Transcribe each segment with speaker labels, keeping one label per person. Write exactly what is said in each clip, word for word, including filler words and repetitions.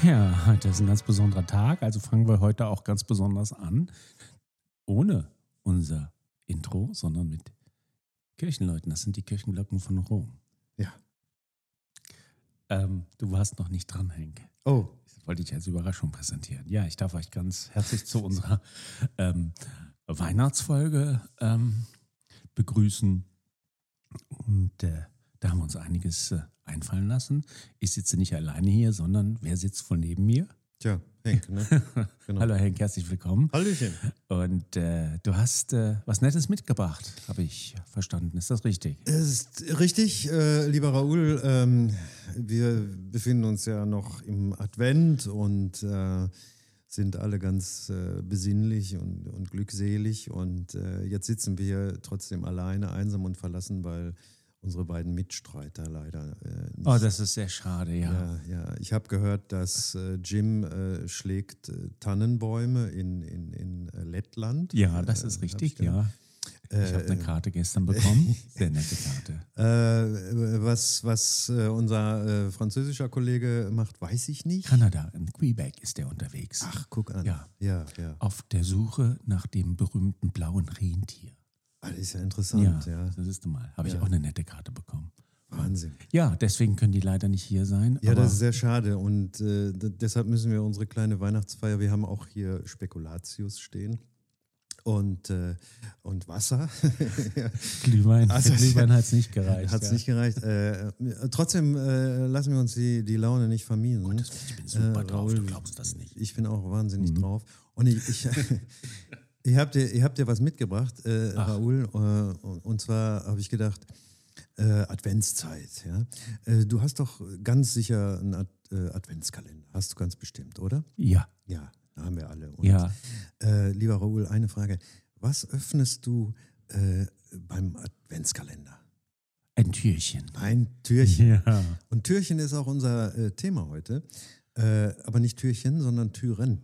Speaker 1: Ja, heute ist ein ganz besonderer Tag, also fangen wir heute auch ganz besonders an. Ohne unser Intro, sondern mit Kirchenleuten. Das sind die Kirchenglocken von Rom.
Speaker 2: Ja.
Speaker 1: Ähm, du warst noch nicht dran, Henk.
Speaker 2: Oh.
Speaker 1: Das wollte ich als Überraschung präsentieren. Ja, ich darf euch ganz herzlich zu unserer ähm, Weihnachtsfolge ähm, begrüßen. Und äh, da haben wir uns einiges äh, einfallen lassen. Ich sitze nicht alleine hier, sondern wer sitzt wohl neben mir?
Speaker 2: Tja, Henk, ne?
Speaker 1: Genau. Hallo Henk, herzlich willkommen.
Speaker 2: Hallöchen.
Speaker 1: Und äh, du hast äh, was Nettes mitgebracht, habe ich verstanden. Ist das richtig?
Speaker 2: Es ist richtig, äh, lieber Raoul. Ähm, wir befinden uns ja noch im Advent und äh, sind alle ganz äh, besinnlich und, und glückselig. Und äh, jetzt sitzen wir trotzdem alleine, einsam und verlassen, weil unsere beiden Mitstreiter leider äh, nicht.
Speaker 1: Oh, das ist sehr schade, ja.
Speaker 2: Ja, ja. Ich habe gehört, dass äh, Jim äh, schlägt äh, Tannenbäume in, in, in äh, Lettland.
Speaker 1: Ja, das ist
Speaker 2: äh,
Speaker 1: richtig, ja. Ich
Speaker 2: äh,
Speaker 1: habe eine Karte gestern bekommen. Sehr nette Karte.
Speaker 2: Äh, was was äh, unser äh, französischer Kollege macht, weiß ich nicht.
Speaker 1: Kanada, in Quebec ist er unterwegs.
Speaker 2: Ach, guck an.
Speaker 1: Ja.
Speaker 2: ja, ja.
Speaker 1: Auf der Suche nach dem berühmten blauen Rentier.
Speaker 2: Ah, das ist ja interessant.
Speaker 1: Ja,
Speaker 2: Ja,
Speaker 1: das ist mal. Habe ich
Speaker 2: Ja.
Speaker 1: auch eine nette Karte bekommen.
Speaker 2: Wahnsinn.
Speaker 1: Ja, deswegen können die leider nicht hier sein.
Speaker 2: Ja,
Speaker 1: aber
Speaker 2: das ist sehr schade und äh, d- deshalb müssen wir unsere kleine Weihnachtsfeier, wir haben auch hier Spekulatius stehen und, äh, und Wasser.
Speaker 1: Glühwein,
Speaker 2: Also,
Speaker 1: für Glühwein hat es nicht gereicht.
Speaker 2: Hat es
Speaker 1: ja.
Speaker 2: nicht gereicht. Äh, trotzdem äh, lassen wir uns die, die Laune nicht vermiesen.
Speaker 1: Gottes Willen, ich bin super
Speaker 2: Äh,
Speaker 1: drauf,
Speaker 2: Raoul,
Speaker 1: du glaubst das nicht.
Speaker 2: Ich bin auch wahnsinnig
Speaker 1: Mhm.
Speaker 2: drauf. Und ich, ich, ich habe dir, ich hab dir was mitgebracht, äh,
Speaker 1: Ach.
Speaker 2: Raoul. Äh, und, und zwar habe ich gedacht, äh, Adventszeit. Ja? Äh, du hast doch ganz sicher einen Ad, äh, Adventskalender. Hast du ganz bestimmt, oder?
Speaker 1: Ja,
Speaker 2: Ja, da haben wir alle. Und,
Speaker 1: ja.
Speaker 2: äh, lieber Raoul, eine Frage. Was öffnest du äh, beim Adventskalender?
Speaker 1: Ein Türchen.
Speaker 2: Ein Türchen.
Speaker 1: Ja.
Speaker 2: Und Türchen ist auch unser äh, Thema heute. Äh, aber nicht Türchen, sondern Türen.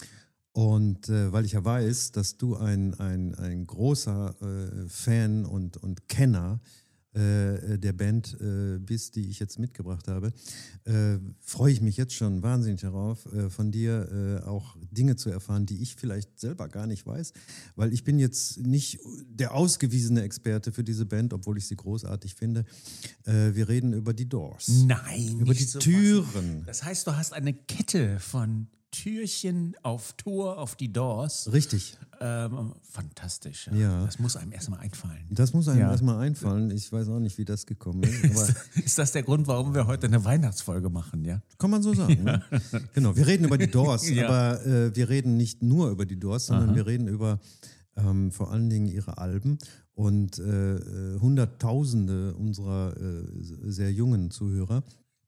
Speaker 2: Und äh, weil ich ja weiß, dass du ein, ein, ein großer äh, Fan und, und Kenner äh, der Band äh, bist, die ich jetzt mitgebracht habe, äh, freue ich mich jetzt schon wahnsinnig darauf, äh, von dir äh, auch Dinge zu erfahren, die ich vielleicht selber gar nicht weiß. Weil ich bin jetzt nicht der ausgewiesene Experte für diese Band, obwohl ich sie großartig finde. Äh, wir reden über die Doors.
Speaker 1: Nein,
Speaker 2: Über
Speaker 1: nicht
Speaker 2: die
Speaker 1: so
Speaker 2: Türen.
Speaker 1: was. Das heißt, du hast eine Kette von Türchen auf Tor auf die Doors.
Speaker 2: Richtig.
Speaker 1: Ähm, fantastisch. Ja.
Speaker 2: Ja.
Speaker 1: Das muss einem erstmal einfallen.
Speaker 2: Das muss einem
Speaker 1: Ja.
Speaker 2: erstmal einfallen. Ich weiß auch nicht, wie das gekommen ist. Aber
Speaker 1: Ist das der Grund, warum wir heute eine Weihnachtsfolge machen, ja?
Speaker 2: kann man so sagen. Ne? Genau, wir reden über die Doors,
Speaker 1: Ja.
Speaker 2: aber äh, wir reden nicht nur über die Doors, sondern
Speaker 1: Aha.
Speaker 2: wir reden über ähm, vor allen Dingen ihre Alben. Und äh, äh, Hunderttausende unserer äh, sehr jungen Zuhörer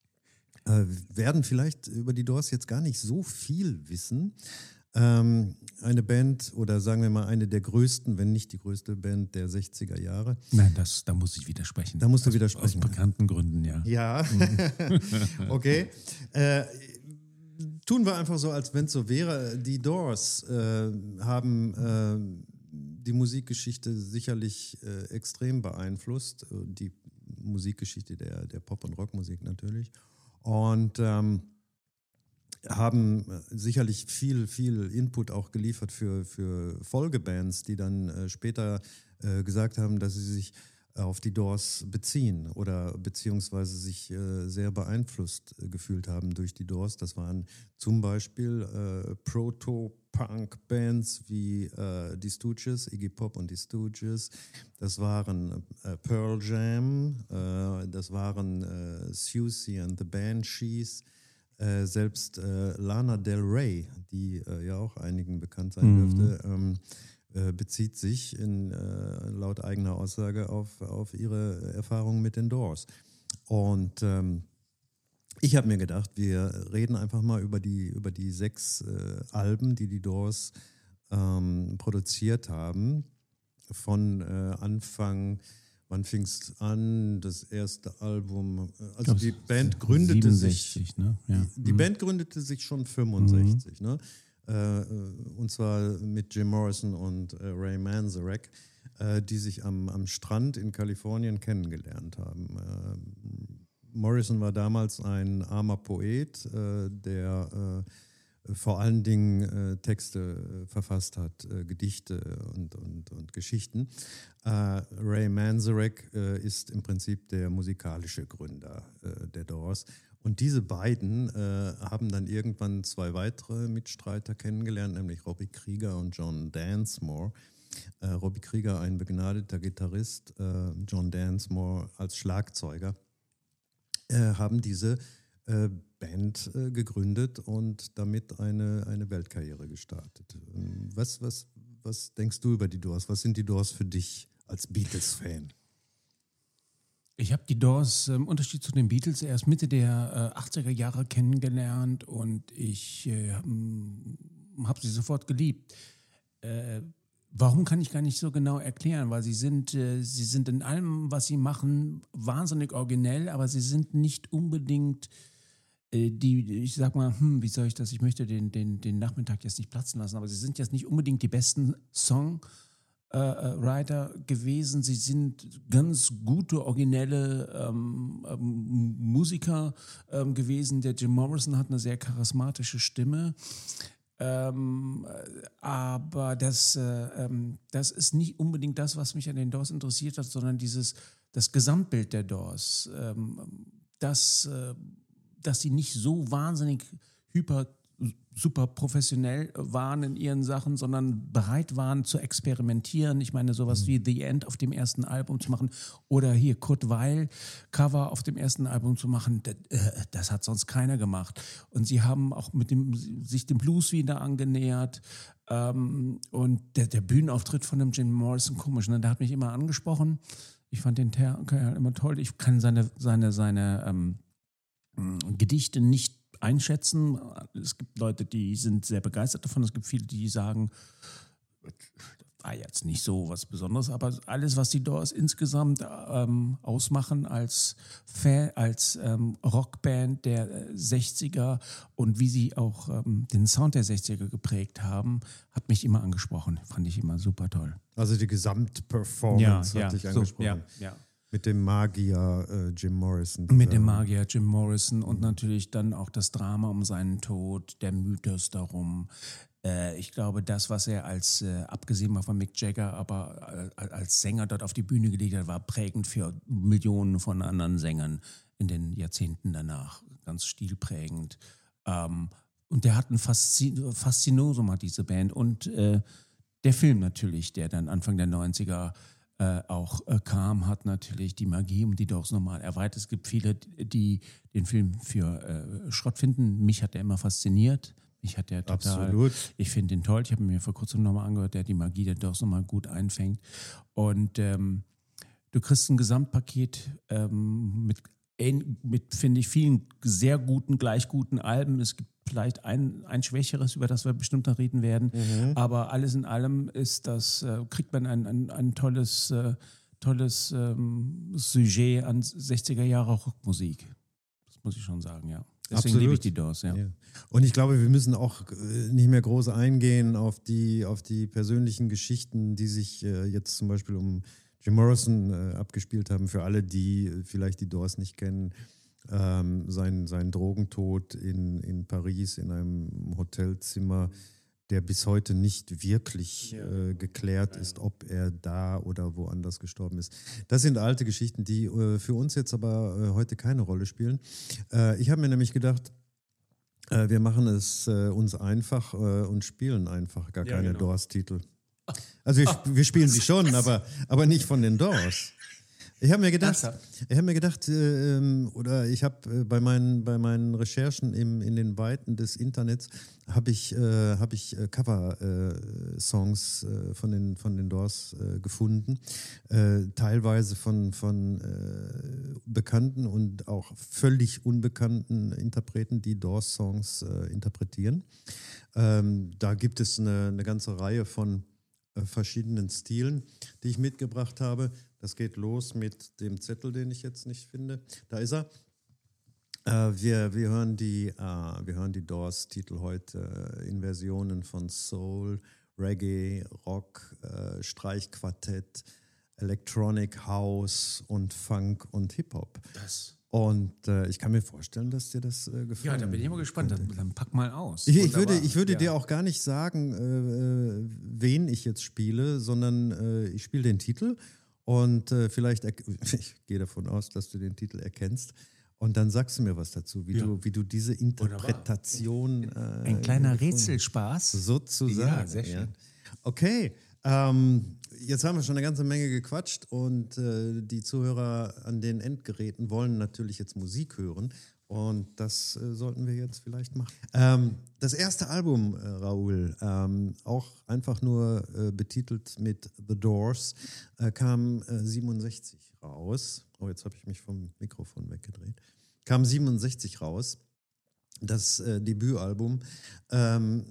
Speaker 2: äh, werden vielleicht über die Doors jetzt gar nicht so viel wissen. Ähm, eine Band oder sagen wir mal eine der größten, wenn nicht die größte Band der sechziger Jahre.
Speaker 1: Nein, das, da muss ich widersprechen.
Speaker 2: Da musst du
Speaker 1: aus,
Speaker 2: widersprechen.
Speaker 1: Aus bekannten Gründen, ja.
Speaker 2: Ja, okay. Äh, tun wir einfach so, als wenn es so wäre. Die Doors äh, haben äh, die Musikgeschichte sicherlich äh, extrem beeinflusst. Die Musikgeschichte der, der Pop- und Rockmusik natürlich. Und ähm, haben sicherlich viel, viel Input auch geliefert für, für Folgebands, die dann äh, später äh, gesagt haben, dass sie sich auf die Doors beziehen oder beziehungsweise sich äh, sehr beeinflusst äh, gefühlt haben durch die Doors. Das waren zum Beispiel äh, Proto-Punk-Bands wie äh, die Stooges, Iggy Pop und die Stooges. Das waren äh, Pearl Jam, äh, das waren äh, Siouxsie and the Banshees. Äh, selbst äh, Lana Del Rey, die äh, ja auch einigen bekannt sein
Speaker 1: Mhm.
Speaker 2: dürfte, ähm, äh, bezieht sich in, äh, laut eigener Aussage auf, auf ihre Erfahrungen mit den Doors. Und ähm, ich habe mir gedacht, wir reden einfach mal über die, über die sechs äh, Alben, die die Doors ähm, produziert haben. Von äh, Anfang, wann fing es an? Das erste Album, äh, also
Speaker 1: glaub,
Speaker 2: die Band gründete sich.
Speaker 1: siebenundsechzig, ne? Ja.
Speaker 2: Die, die
Speaker 1: Mhm.
Speaker 2: Band gründete sich schon fünfundsechzig, ne? Äh, und zwar mit Jim Morrison und äh, Ray Manzarek, äh, die sich am, am Strand in Kalifornien kennengelernt haben. Äh, Morrison war damals ein armer Poet, äh, der äh, vor allen Dingen äh, Texte äh, verfasst hat, äh, Gedichte und, und, und Geschichten. Äh, Ray Manzarek äh, ist im Prinzip der musikalische Gründer äh, der Doors. Und diese beiden äh, haben dann irgendwann zwei weitere Mitstreiter kennengelernt, nämlich Robbie Krieger und John Densmore. Äh, Robbie Krieger, ein begnadeter Gitarrist, äh, John Densmore als Schlagzeuger, äh, haben diese äh, Band äh, gegründet und damit eine, eine Weltkarriere gestartet. Ähm, was, was, was denkst du über die Doors? Was sind die Doors für dich als Beatles-Fan?
Speaker 1: Ich habe die Doors im Unterschied zu den Beatles erst Mitte der äh, achtziger Jahre kennengelernt und ich äh, habe sie sofort geliebt. Äh, warum kann ich gar nicht so genau erklären, weil sie sind, äh, sie sind in allem, was sie machen, wahnsinnig originell, aber sie sind nicht unbedingt äh, die, ich sag mal, hm, wie soll ich das, ich möchte den, den, den Nachmittag jetzt nicht platzen lassen, aber sie sind jetzt nicht unbedingt die besten Song Äh, Writer gewesen. Sie sind ganz gute, originelle ähm, ähm, Musiker ähm, gewesen. Der Jim Morrison hat eine sehr charismatische Stimme. Ähm, aber das, äh, ähm, das ist nicht unbedingt das, was mich an den Doors interessiert hat, sondern dieses, das Gesamtbild der Doors. Ähm, dass, äh, dass sie nicht so wahnsinnig hyper super professionell waren in ihren Sachen, sondern bereit waren zu experimentieren. Ich meine, sowas wie The End auf dem ersten Album zu machen oder hier Kurt Weill Cover auf dem ersten Album zu machen, das, äh, das hat sonst keiner gemacht. Und sie haben auch mit dem, sich dem Blues wieder angenähert. Ähm, und der, der Bühnenauftritt von dem Jim Morrison, komisch, ne? Der hat mich immer angesprochen. Ich fand den Kerl immer toll. Ich kann seine, seine, seine ähm, Gedichte nicht einschätzen. Es gibt Leute, die sind sehr begeistert davon. Es gibt viele, die sagen, war jetzt nicht so was Besonderes, aber alles, was die Doors insgesamt ähm, ausmachen als Fan, als ähm, Rockband der sechziger und wie sie auch ähm, den Sound der sechziger geprägt haben, hat mich immer angesprochen. Fand ich immer super toll.
Speaker 2: Also die Gesamtperformance
Speaker 1: ja,
Speaker 2: hat
Speaker 1: ja,
Speaker 2: dich
Speaker 1: so,
Speaker 2: angesprochen.
Speaker 1: ja, ja.
Speaker 2: Mit dem Magier äh, Jim Morrison.
Speaker 1: Mit dem Magier Jim Morrison und natürlich dann auch das Drama um seinen Tod, der Mythos darum. Äh, ich glaube, das, was er als, äh, abgesehen mal von Mick Jagger, aber äh, als Sänger dort auf die Bühne gelegt hat, war prägend für Millionen von anderen Sängern in den Jahrzehnten danach. Ganz stilprägend. Ähm, und der hat ein Faszin- Faszinosum, hat diese Band. Und äh, der Film natürlich, der dann Anfang der neunziger Äh, auch äh, kam, hat natürlich die Magie um die Doors nochmal erweitert. Es gibt viele, die den Film für äh, Schrott finden. Mich hat er immer fasziniert. Mich hat er total.
Speaker 2: Absolut.
Speaker 1: Ich finde ihn toll. Ich habe mir vor kurzem nochmal angehört, der die Magie der Doors nochmal gut einfängt. Und ähm, du kriegst ein Gesamtpaket ähm, mit, mit finde ich, vielen sehr guten, gleich guten Alben. Es gibt vielleicht ein, ein schwächeres, über das wir bestimmt noch reden werden. Mhm. Aber alles in allem ist das, äh, kriegt man ein, ein, ein tolles, äh, tolles ähm, Sujet an sechziger Jahre Rockmusik. Das muss ich schon sagen, ja. Deswegen
Speaker 2: Absolut.
Speaker 1: liebe ich die Doors, ja.
Speaker 2: ja. Und ich glaube, wir müssen auch nicht mehr groß eingehen auf die, auf die persönlichen Geschichten, die sich äh, jetzt zum Beispiel um Jim Morrison äh, abgespielt haben. Für alle, die vielleicht die Doors nicht kennen. Ähm, sein, sein Drogentod in, in Paris in einem Hotelzimmer, der bis heute nicht wirklich äh, geklärt ist, ob er da oder woanders gestorben ist. Das sind alte Geschichten, die äh, für uns jetzt aber äh, heute keine Rolle spielen. Äh, ich habe mir nämlich gedacht, äh, wir machen es äh, uns einfach äh, und spielen einfach gar ja, keine genau. Doors-Titel. Also wir, wir spielen sie schon, aber, aber nicht von den Doors. Ich habe mir gedacht, ich habe mir gedacht, äh, oder ich habe äh, bei meinen bei meinen Recherchen im, in den Weiten des Internets habe ich äh, habe ich äh, Cover-Songs äh, von den von den Doors äh, gefunden, äh, teilweise von von äh, bekannten und auch völlig unbekannten Interpreten, die Doors-Songs äh, interpretieren. Ähm, da gibt es eine, eine ganze Reihe von äh, verschiedenen Stilen, die ich mitgebracht habe. Das geht los mit dem Zettel, den ich jetzt nicht finde. Da ist er. Äh, wir, wir, hören die, äh, wir hören die Doors-Titel heute äh, in Versionen von Soul, Reggae, Rock, äh, Streichquartett, Electronic House und Funk und Hip-Hop.
Speaker 1: Das.
Speaker 2: Und äh, ich kann mir vorstellen, dass dir das äh, gefällt.
Speaker 1: Ja, da bin ich immer gespannt. Dann, dann pack mal aus.
Speaker 2: Ich, ich würde, ich würde
Speaker 1: ja.
Speaker 2: dir auch gar nicht sagen, äh, wen ich jetzt spiele, sondern äh, ich spiele den Titel und äh, vielleicht, er- ich gehe davon aus, dass du den Titel erkennst und dann sagst du mir was dazu, wie,
Speaker 1: Ja.
Speaker 2: du, wie du diese Interpretation äh,
Speaker 1: Ein kleiner
Speaker 2: gefunden-
Speaker 1: Rätselspaß.
Speaker 2: sozusagen.
Speaker 1: Ja, sehr schön.
Speaker 2: Ja. Okay, ähm, jetzt haben wir schon eine ganze Menge gequatscht und äh, die Zuhörer an den Endgeräten wollen natürlich jetzt Musik hören und das äh, sollten wir jetzt vielleicht machen. Ähm, das erste Album, äh, Raoul, ähm, auch einfach nur äh, betitelt mit The Doors, äh, kam äh, siebenundsechzig raus. Oh, jetzt habe ich mich vom Mikrofon weggedreht. Kam siebenundsechzig raus, das äh, Debütalbum. Ähm,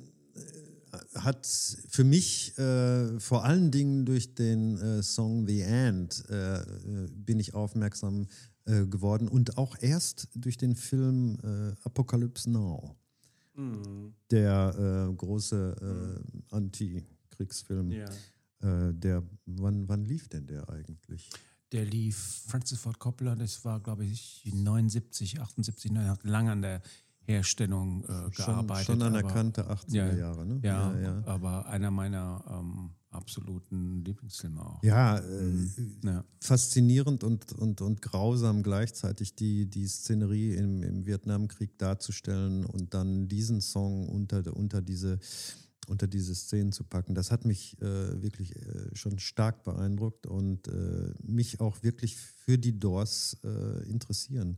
Speaker 2: hat für mich äh, vor allen Dingen durch den äh, Song The End äh, äh, bin ich aufmerksam äh, geworden und auch erst durch den Film äh, Apocalypse Now,
Speaker 1: Mhm.
Speaker 2: der äh, große äh, Anti-Kriegsfilm.
Speaker 1: Ja.
Speaker 2: Äh, der, wann, wann lief denn der eigentlich?
Speaker 1: Der lief Francis Ford Coppola, das war, glaube ich, neunundsiebzig, achtundsiebzig, nein, er hat lange an der Herstellung äh, gearbeitet.
Speaker 2: Schon, schon
Speaker 1: aber-
Speaker 2: anerkannte achtziger
Speaker 1: Ja,
Speaker 2: Jahre, ne?
Speaker 1: Ja,
Speaker 2: ja, ja.
Speaker 1: aber einer meiner ähm, absoluten Lieblingsfilme auch.
Speaker 2: Ja, äh,
Speaker 1: Ja.
Speaker 2: faszinierend und, und, und grausam gleichzeitig die, die Szenerie im, im Vietnamkrieg darzustellen und dann diesen Song unter, unter, diese, unter diese Szenen zu packen. Das hat mich äh, wirklich äh, schon stark beeindruckt und äh, mich auch wirklich für die Doors äh, interessieren,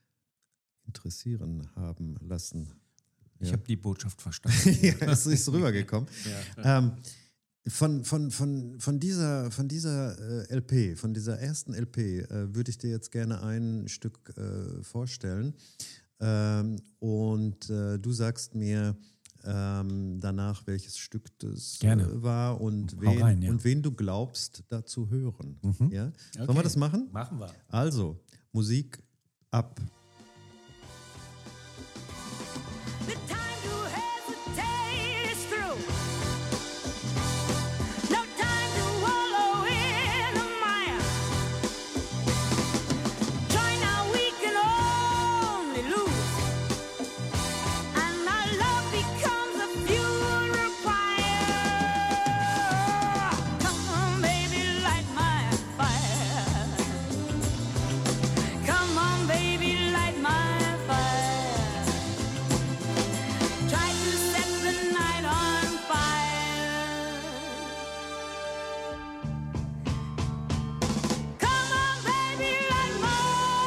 Speaker 2: interessieren haben lassen.
Speaker 1: Ich
Speaker 2: Ja.
Speaker 1: habe die Botschaft verstanden.
Speaker 2: Ja, es ist rübergekommen.
Speaker 1: Ja.
Speaker 2: Ähm, von, von, von, von dieser, von dieser äh, L P, von dieser ersten L P, äh, würde ich dir jetzt gerne ein Stück äh, vorstellen. Ähm, und äh, du sagst mir ähm, danach, welches Stück das
Speaker 1: Gerne.
Speaker 2: äh, war und
Speaker 1: Hau
Speaker 2: wen,
Speaker 1: rein, ja.
Speaker 2: und wen du glaubst, da zu hören.
Speaker 1: Mhm.
Speaker 2: Ja? Sollen
Speaker 1: Okay.
Speaker 2: wir das machen?
Speaker 1: Machen wir.
Speaker 2: Also, Musik ab.
Speaker 3: The time to hesitate is through. No time to wallow in the mire. Join now, we can only lose. And our love becomes a funeral pyre. Come on, baby, light my fire. Come on, baby, light my fire. Try to set the night on fire. Come on, baby, light my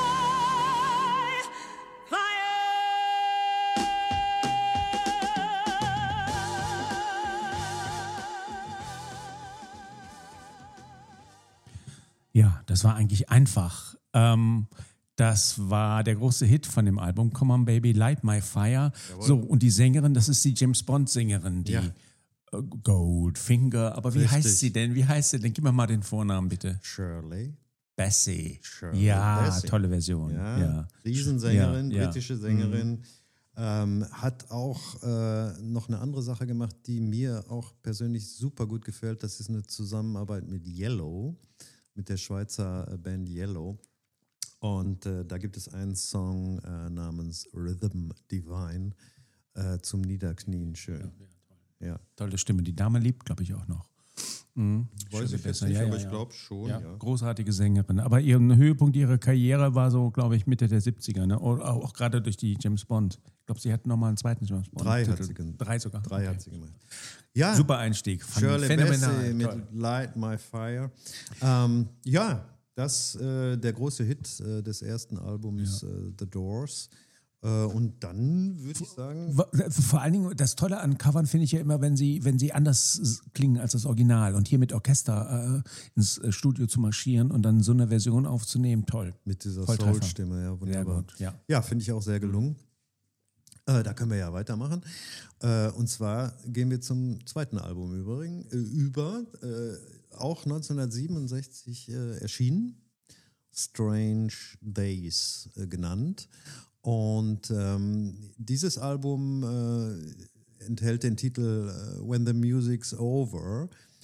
Speaker 1: Ja, das war eigentlich einfach. Ähm, das war der große Hit von dem Album, Come On Baby, Light My Fire. So, und die Sängerin, das ist die James Bond-Sängerin, die
Speaker 2: Ja.
Speaker 1: äh, Goldfinger. Aber wie
Speaker 2: Richtig.
Speaker 1: heißt sie denn? Wie heißt sie denn? Gib mir mal den Vornamen, bitte.
Speaker 2: Shirley.
Speaker 1: Bessie.
Speaker 2: Shirley
Speaker 1: Ja,
Speaker 2: Bassey.
Speaker 1: tolle Version.
Speaker 2: Ja,
Speaker 1: Ja.
Speaker 2: Riesensängerin,
Speaker 1: Ja, ja.
Speaker 2: britische Sängerin. Ähm, hat auch äh, noch eine andere Sache gemacht, die mir auch persönlich super gut gefällt. Das ist eine Zusammenarbeit mit Yellow, mit der Schweizer äh, Band Yellow. Und äh, da gibt es einen Song äh, namens Rhythm Divine äh, zum Niederknien. Schön. Ja.
Speaker 1: Tolle Stimme. Die Dame liebt, glaube ich, auch noch. Mhm.
Speaker 2: Weiß
Speaker 1: Shirley
Speaker 2: ich jetzt
Speaker 1: Bassey,
Speaker 2: nicht,
Speaker 1: ja,
Speaker 2: aber
Speaker 1: ja,
Speaker 2: ich
Speaker 1: ja.
Speaker 2: glaube schon.
Speaker 1: Ja,
Speaker 2: Ja.
Speaker 1: großartige Sängerin. Aber ihr Höhepunkt ihrer Karriere war so, glaube ich, Mitte der siebziger. Ne? Auch, auch gerade durch die James Bond. Ich glaube, sie hat nochmal einen zweiten James Bond.
Speaker 2: Drei hat
Speaker 1: Titel.
Speaker 2: sie gemacht.
Speaker 1: Drei sogar.
Speaker 2: Drei
Speaker 1: Okay.
Speaker 2: hat sie gemacht. Ja,
Speaker 1: Super Einstieg. Fand ich
Speaker 2: Shirley
Speaker 1: phänomenal.
Speaker 2: Bassey mit
Speaker 1: Toll.
Speaker 2: Light My Fire. Ähm, ja, das äh, der große Hit äh, des ersten Albums äh, The Doors. Äh, und dann würde ich sagen,
Speaker 1: Wa- Vor allen Dingen, das Tolle an Covern finde ich ja immer, wenn sie, wenn sie anders s- klingen als das Original. Und hier mit Orchester äh, ins äh, Studio zu marschieren und dann so eine Version aufzunehmen, toll.
Speaker 2: mit dieser
Speaker 1: Volltreffer.
Speaker 2: Soul-Stimme, ja,
Speaker 1: Sehr
Speaker 2: wunderbar.
Speaker 1: gut, ja.
Speaker 2: Ja, finde ich auch sehr gelungen. Äh, da können wir ja weitermachen. Äh, und zwar gehen wir zum zweiten Album übrigens, äh, über, äh, auch neunzehnhundertsiebenundsechzig äh, erschienen, Strange Days äh, genannt. Und ähm, dieses Album äh, enthält den Titel äh, When the Music's Over.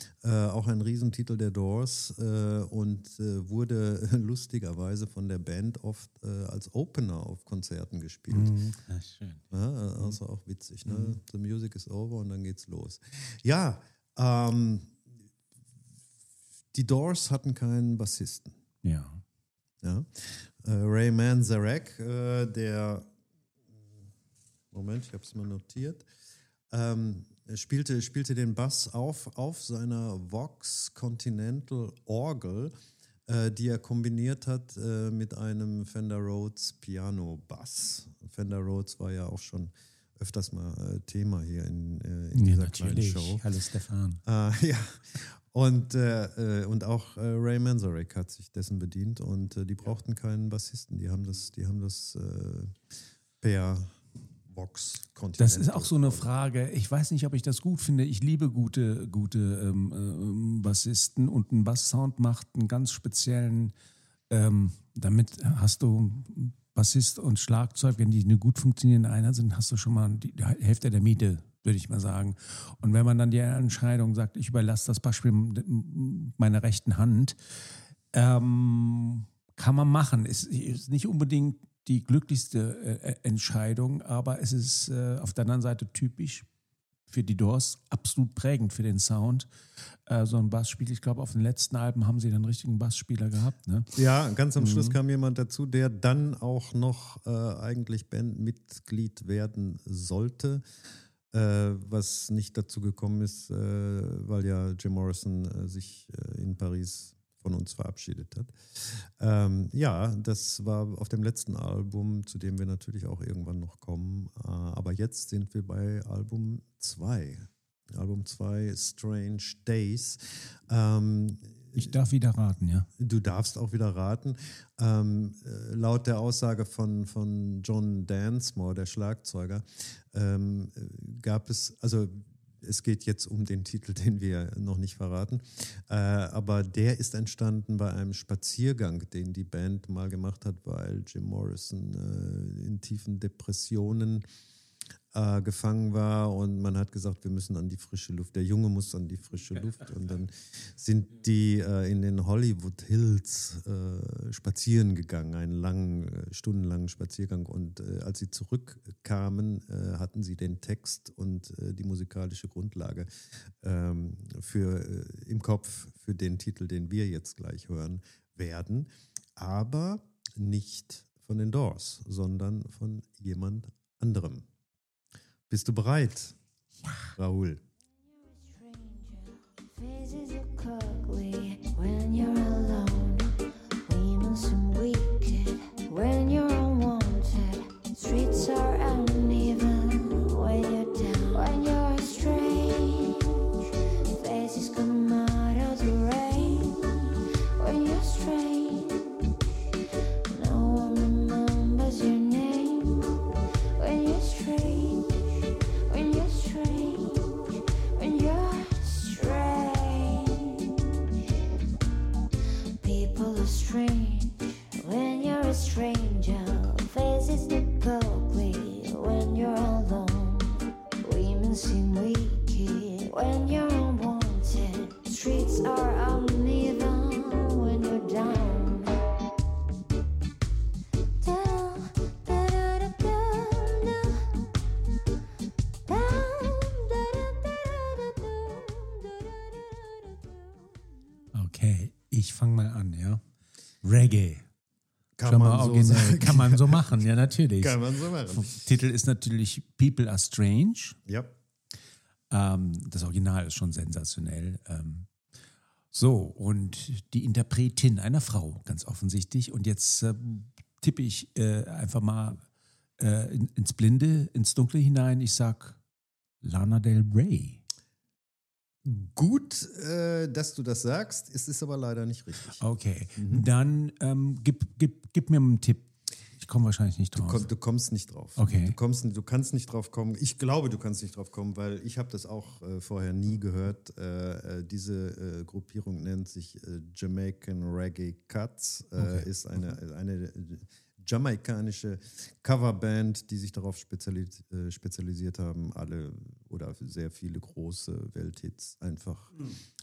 Speaker 2: äh, auch ein Riesentitel der Doors äh, und äh, wurde lustigerweise von der Band oft äh, als Opener auf Konzerten gespielt.
Speaker 1: Mhm. Ja, schön.
Speaker 2: Ja, also auch witzig, ne? Mhm. The music is over und dann geht's los. Ja, ähm, die Doors hatten keinen Bassisten.
Speaker 1: Ja.
Speaker 2: Ja. Äh, Ray Manzarek, äh, der, Moment, ich habe es mal notiert, ähm, spielte, spielte den Bass auf, auf seiner Vox Continental Orgel, äh, die er kombiniert hat äh, mit einem Fender Rhodes Piano Bass. Fender Rhodes war ja auch schon öfters mal äh, Thema hier in, äh, in
Speaker 1: Ja,
Speaker 2: dieser kleinen
Speaker 1: natürlich.
Speaker 2: Show.
Speaker 1: Hallo Stefan.
Speaker 2: Äh, ja, und, äh, und auch äh, Ray Manzarek hat sich dessen bedient und äh, die brauchten keinen Bassisten. Die haben das, die haben das äh, per Vox Continental.
Speaker 1: Das ist auch so eine Frage. Ich weiß nicht, ob ich das gut finde. Ich liebe gute, gute ähm, ähm, Bassisten und ein Basssound macht einen ganz speziellen. Ähm, damit hast du Bassist und Schlagzeug, wenn die eine gut funktionierende Einheit sind, hast du schon mal die Hälfte der Miete, würde ich mal sagen. Und wenn man dann die Entscheidung sagt, ich überlasse das Beispiel meiner rechten Hand, ähm, kann man machen. Ist, ist nicht unbedingt die glücklichste äh, Entscheidung, aber es ist äh, auf der anderen Seite typisch für die Doors, absolut prägend für den Sound. Äh, so ein Bassspiel, ich glaube, auf den letzten Alben haben sie dann einen richtigen Bassspieler gehabt. Ne?
Speaker 2: Ja, ganz am
Speaker 1: Mhm.
Speaker 2: Schluss kam jemand dazu, der dann auch noch äh, eigentlich Bandmitglied werden sollte, äh, was nicht dazu gekommen ist, äh, weil ja Jim Morrison äh, sich äh, in Paris von uns verabschiedet hat. Ähm, ja, das war auf dem letzten Album, zu dem wir natürlich auch irgendwann noch kommen. Äh, aber jetzt sind wir bei Album zwei. Album zwei, Strange Days. Ähm,
Speaker 1: Ich darf wieder raten, ja.
Speaker 2: Du darfst auch wieder raten. Ähm, äh, laut der Aussage von, von John Densmore, der Schlagzeuger, ähm, gab es, also es geht jetzt um den Titel, den wir noch nicht verraten, äh, aber der ist entstanden bei einem Spaziergang, den die Band mal gemacht hat, weil Jim Morrison äh, in tiefen Depressionen äh, gefangen war und man hat gesagt, wir müssen an die frische Luft, der Junge muss an die frische Luft und dann sind die äh, in den Hollywood Hills äh, spazieren gegangen, einen langen, äh, stundenlangen Spaziergang und äh, als sie zurückkamen, äh, hatten sie den Text und äh, die musikalische Grundlage ähm, für, äh, im Kopf für den Titel, den wir jetzt gleich hören werden, aber nicht von den Doors, sondern von jemand anderem. Bist du bereit, ja. Raoul?
Speaker 4: Faces are ugly when you're alone. Women seem wicked when you're unwanted. Streets are uneven when you're down. When you're strange, faces come out of the rain. When you're strange, no one remembers your name. When you're strange. When you're strange, when you're strange, people are strange when you're a stranger. Faces look ugly when you're alone. Women seem wicked when you're unwanted. Streets are uneven when you're down.
Speaker 1: Okay, ich fange mal an, ja. Reggae.
Speaker 2: Kann
Speaker 1: Schon
Speaker 2: man
Speaker 1: mal
Speaker 2: so
Speaker 1: originell.
Speaker 2: sagen.
Speaker 1: Kann man so machen, ja, natürlich.
Speaker 2: Kann man so machen.
Speaker 1: Titel ist natürlich People Are Strange.
Speaker 2: Ja.
Speaker 1: Ähm, das Original ist schon sensationell. Ähm, so, und die Interpretin einer Frau, ganz offensichtlich. Und jetzt äh, tippe ich äh, einfach mal äh, in, ins Blinde, ins Dunkle hinein. Ich sag Lana Del Rey.
Speaker 2: Gut, äh, dass du das sagst, es ist aber leider nicht richtig.
Speaker 1: Okay, dann ähm, gib, gib, gib mir einen Tipp. Ich komme wahrscheinlich nicht
Speaker 2: Du,
Speaker 1: drauf.
Speaker 2: komm, du kommst nicht drauf.
Speaker 1: Okay.
Speaker 2: Du, kommst, du kannst nicht drauf kommen. Ich glaube, du kannst nicht drauf kommen, weil ich habe das auch äh, vorher nie gehört. Äh, äh, diese äh, Gruppierung nennt sich äh, Jamaican Reggae Cuts. Äh,
Speaker 1: Okay.
Speaker 2: Ist eine, eine äh, jamaikanische Coverband, die sich darauf spezialis äh, spezialisiert haben, alle oder sehr viele große Welthits einfach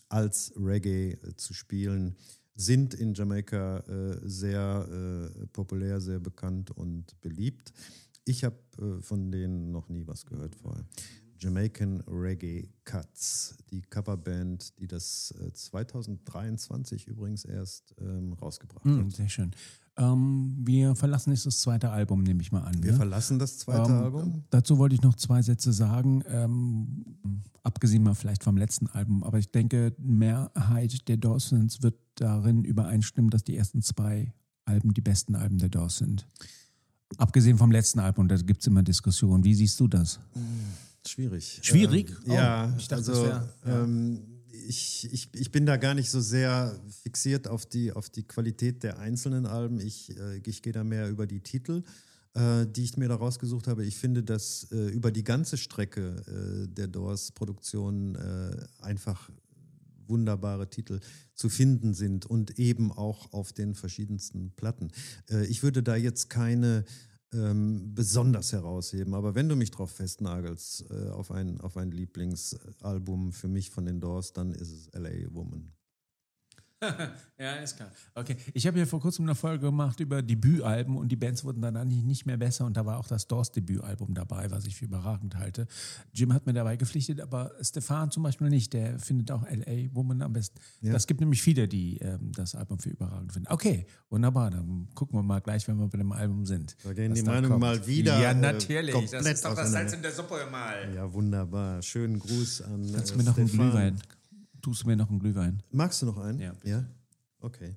Speaker 2: als Reggae äh, zu spielen, sind in Jamaika äh, sehr äh, populär, sehr bekannt und beliebt. Ich habe äh, von denen noch nie was gehört vorher. Jamaican Reggae Cuts, die Coverband, die das äh, zwanzig dreiundzwanzig übrigens erst ähm, rausgebracht
Speaker 1: Mm,
Speaker 2: hat.
Speaker 1: sehr schön. Ähm, wir verlassen jetzt das zweite Album, nehme ich mal an.
Speaker 2: Wir
Speaker 1: ne?
Speaker 2: verlassen das zweite
Speaker 1: Ähm,
Speaker 2: Album.
Speaker 1: Dazu wollte ich noch zwei Sätze sagen, ähm, abgesehen mal vielleicht vom letzten Album, aber ich denke, Mehrheit der Dawsons wird darin übereinstimmen, dass die ersten zwei Alben die besten Alben der Doors sind. Abgesehen vom letzten Album, da gibt es immer Diskussionen. Wie siehst du das?
Speaker 2: Schwierig.
Speaker 1: Schwierig?
Speaker 2: Ähm, ja,
Speaker 1: Oh, ich dachte,
Speaker 2: also
Speaker 1: das wär- ja.
Speaker 2: ähm, ich, ich, ich bin da gar nicht so sehr fixiert auf die, auf die Qualität der einzelnen Alben. Ich, äh, ich gehe da mehr über die Titel, äh, die ich mir da rausgesucht habe. Ich finde, dass äh, über die ganze Strecke äh, der Doors-Produktion äh, einfach wunderbare Titel zu finden sind und eben auch auf den verschiedensten Platten. Äh, ich würde da jetzt keine ähm, besonders herausheben, aber wenn du mich drauf festnagelst äh, auf ein, auf ein Lieblingsalbum für mich von den Doors, dann ist es L A Woman.
Speaker 1: Ja, ist klar. Okay, ich habe ja vor kurzem eine Folge gemacht über Debütalben und die Bands wurden dann eigentlich nicht mehr besser und da war auch das Doors Debütalbum dabei, was ich für überragend halte. Jim hat mir dabei gepflichtet, aber Stefan zum Beispiel nicht, der findet auch L A Woman am besten.
Speaker 2: Ja.
Speaker 1: Das gibt nämlich viele, die ähm, das Album für überragend finden. Okay, wunderbar, dann gucken wir mal gleich, wenn wir bei dem Album sind.
Speaker 2: Da gehen
Speaker 1: was
Speaker 2: die
Speaker 1: da
Speaker 2: Meinungen
Speaker 1: kommt.
Speaker 2: mal wieder
Speaker 1: Ja,
Speaker 2: äh,
Speaker 1: natürlich, das
Speaker 2: komplett
Speaker 1: ist doch das
Speaker 2: auseinander.
Speaker 1: Salz in der Suppe mal.
Speaker 2: Ja, wunderbar. Schönen Gruß an
Speaker 1: Kannst
Speaker 2: äh,
Speaker 1: du mir noch einen
Speaker 2: Stefan.
Speaker 1: Glühwein? Tust du mir noch einen Glühwein?
Speaker 2: Magst du noch einen?
Speaker 1: Ja.
Speaker 2: Ja? Okay.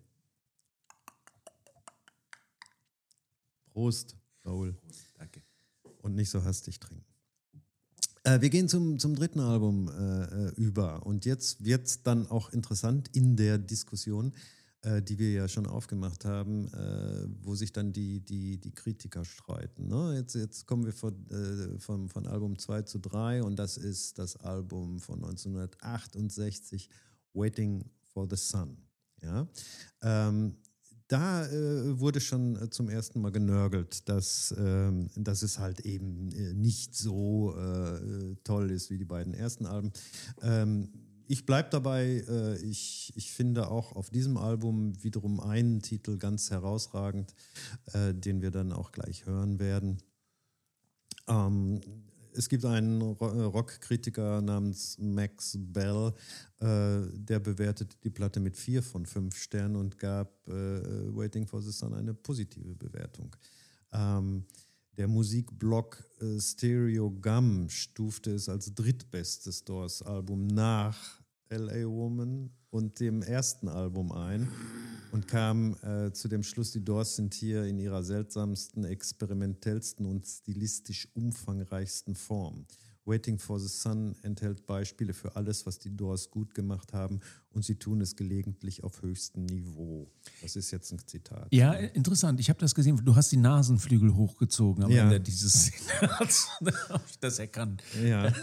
Speaker 2: Prost, Raoul.
Speaker 1: Danke.
Speaker 2: Und nicht so hastig trinken. Äh, wir gehen zum, zum dritten Album äh, über. Und jetzt wird es dann auch interessant in der Diskussion, äh, die wir ja schon aufgemacht haben, äh, wo sich dann die, die, die Kritiker streiten. Ne? Jetzt, jetzt kommen wir von, äh, von, von Album zwei zu drei und das ist das Album von neunzehnhundertachtundsechzig, Waiting for the Sun. Ja? Ähm, Da äh, wurde schon äh, zum ersten Mal genörgelt, dass, ähm, dass es halt eben äh, nicht so äh, toll ist wie die beiden ersten Alben. Ähm, ich bleibe dabei, äh, ich, ich finde auch auf diesem Album wiederum einen Titel ganz herausragend, äh, den wir dann auch gleich hören werden. Ähm, Es gibt einen Rockkritiker namens Max Bell, äh, der bewertete die Platte mit vier von fünf Sternen und gab äh, Waiting for the Sun eine positive Bewertung. Ähm, der Musikblog äh, Stereogum stufte es als drittbestes Doors-Album nach L A Woman und dem ersten Album ein und kam äh, zu dem Schluss, die Doors sind hier in ihrer seltsamsten, experimentellsten und stilistisch umfangreichsten Form. Waiting for the Sun enthält Beispiele für alles, was die Doors gut gemacht haben und sie tun es gelegentlich auf höchstem Niveau. Das ist jetzt ein Zitat.
Speaker 1: Ja, interessant. Ich habe das gesehen. Du hast die Nasenflügel hochgezogen am
Speaker 2: Ja.
Speaker 1: Ende dieses Zitats. Habe ich das erkannt.
Speaker 2: Ja.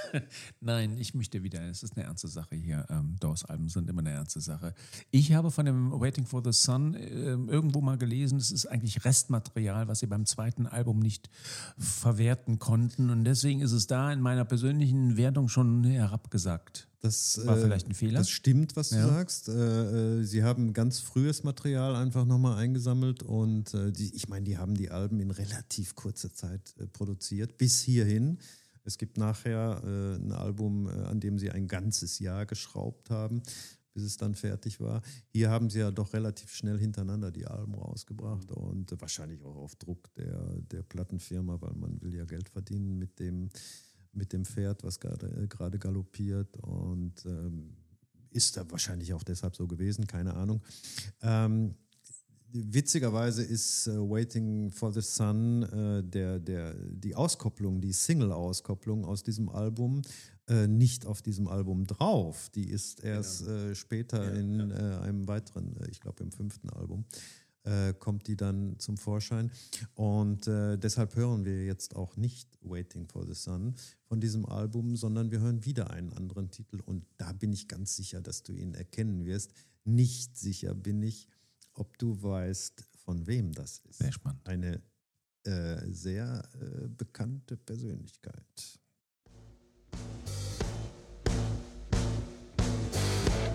Speaker 1: Nein, ich möchte wieder, es ist eine ernste Sache hier. Ähm, Doors-Alben sind immer eine ernste Sache. Ich habe von dem Waiting for the Sun äh, irgendwo mal gelesen, es ist eigentlich Restmaterial, was sie beim zweiten Album nicht verwerten konnten. Und deswegen ist es da in meiner persönlichen Wertung schon herabgesagt.
Speaker 2: Das
Speaker 1: War
Speaker 2: äh,
Speaker 1: vielleicht ein Fehler?
Speaker 2: Das stimmt, was du
Speaker 1: Ja.
Speaker 2: sagst. Äh, äh, sie haben ganz frühes Material einfach nochmal eingesammelt und äh, die, ich meine, die haben die Alben in relativ kurzer Zeit äh, produziert, bis hierhin. Es gibt nachher äh, ein Album, äh, an dem sie ein ganzes Jahr geschraubt haben, bis es dann fertig war. Hier haben sie ja doch relativ schnell hintereinander die Alben rausgebracht und äh, wahrscheinlich auch auf Druck der, der Plattenfirma, weil man will ja Geld verdienen mit dem, mit dem Pferd, was gerade äh, gerade galoppiert und ähm, ist da wahrscheinlich auch deshalb so gewesen, keine Ahnung. Ähm, Witzigerweise ist äh, Waiting for the Sun äh, der, der, die Auskopplung, die Single-Auskopplung aus diesem Album äh, nicht auf diesem Album drauf. Die ist erst
Speaker 1: Genau.
Speaker 2: äh, später
Speaker 1: Ja,
Speaker 2: in
Speaker 1: ja.
Speaker 2: äh, einem weiteren, äh, ich glaube im fünften Album, äh, kommt die dann zum Vorschein. Und äh, deshalb hören wir jetzt auch nicht Waiting for the Sun von diesem Album, sondern wir hören wieder einen anderen Titel. Und da bin ich ganz sicher, dass du ihn erkennen wirst. Nicht sicher bin ich, ob du weißt, von wem das ist.
Speaker 1: Sehr spannend.
Speaker 2: Eine äh, sehr äh, bekannte Persönlichkeit.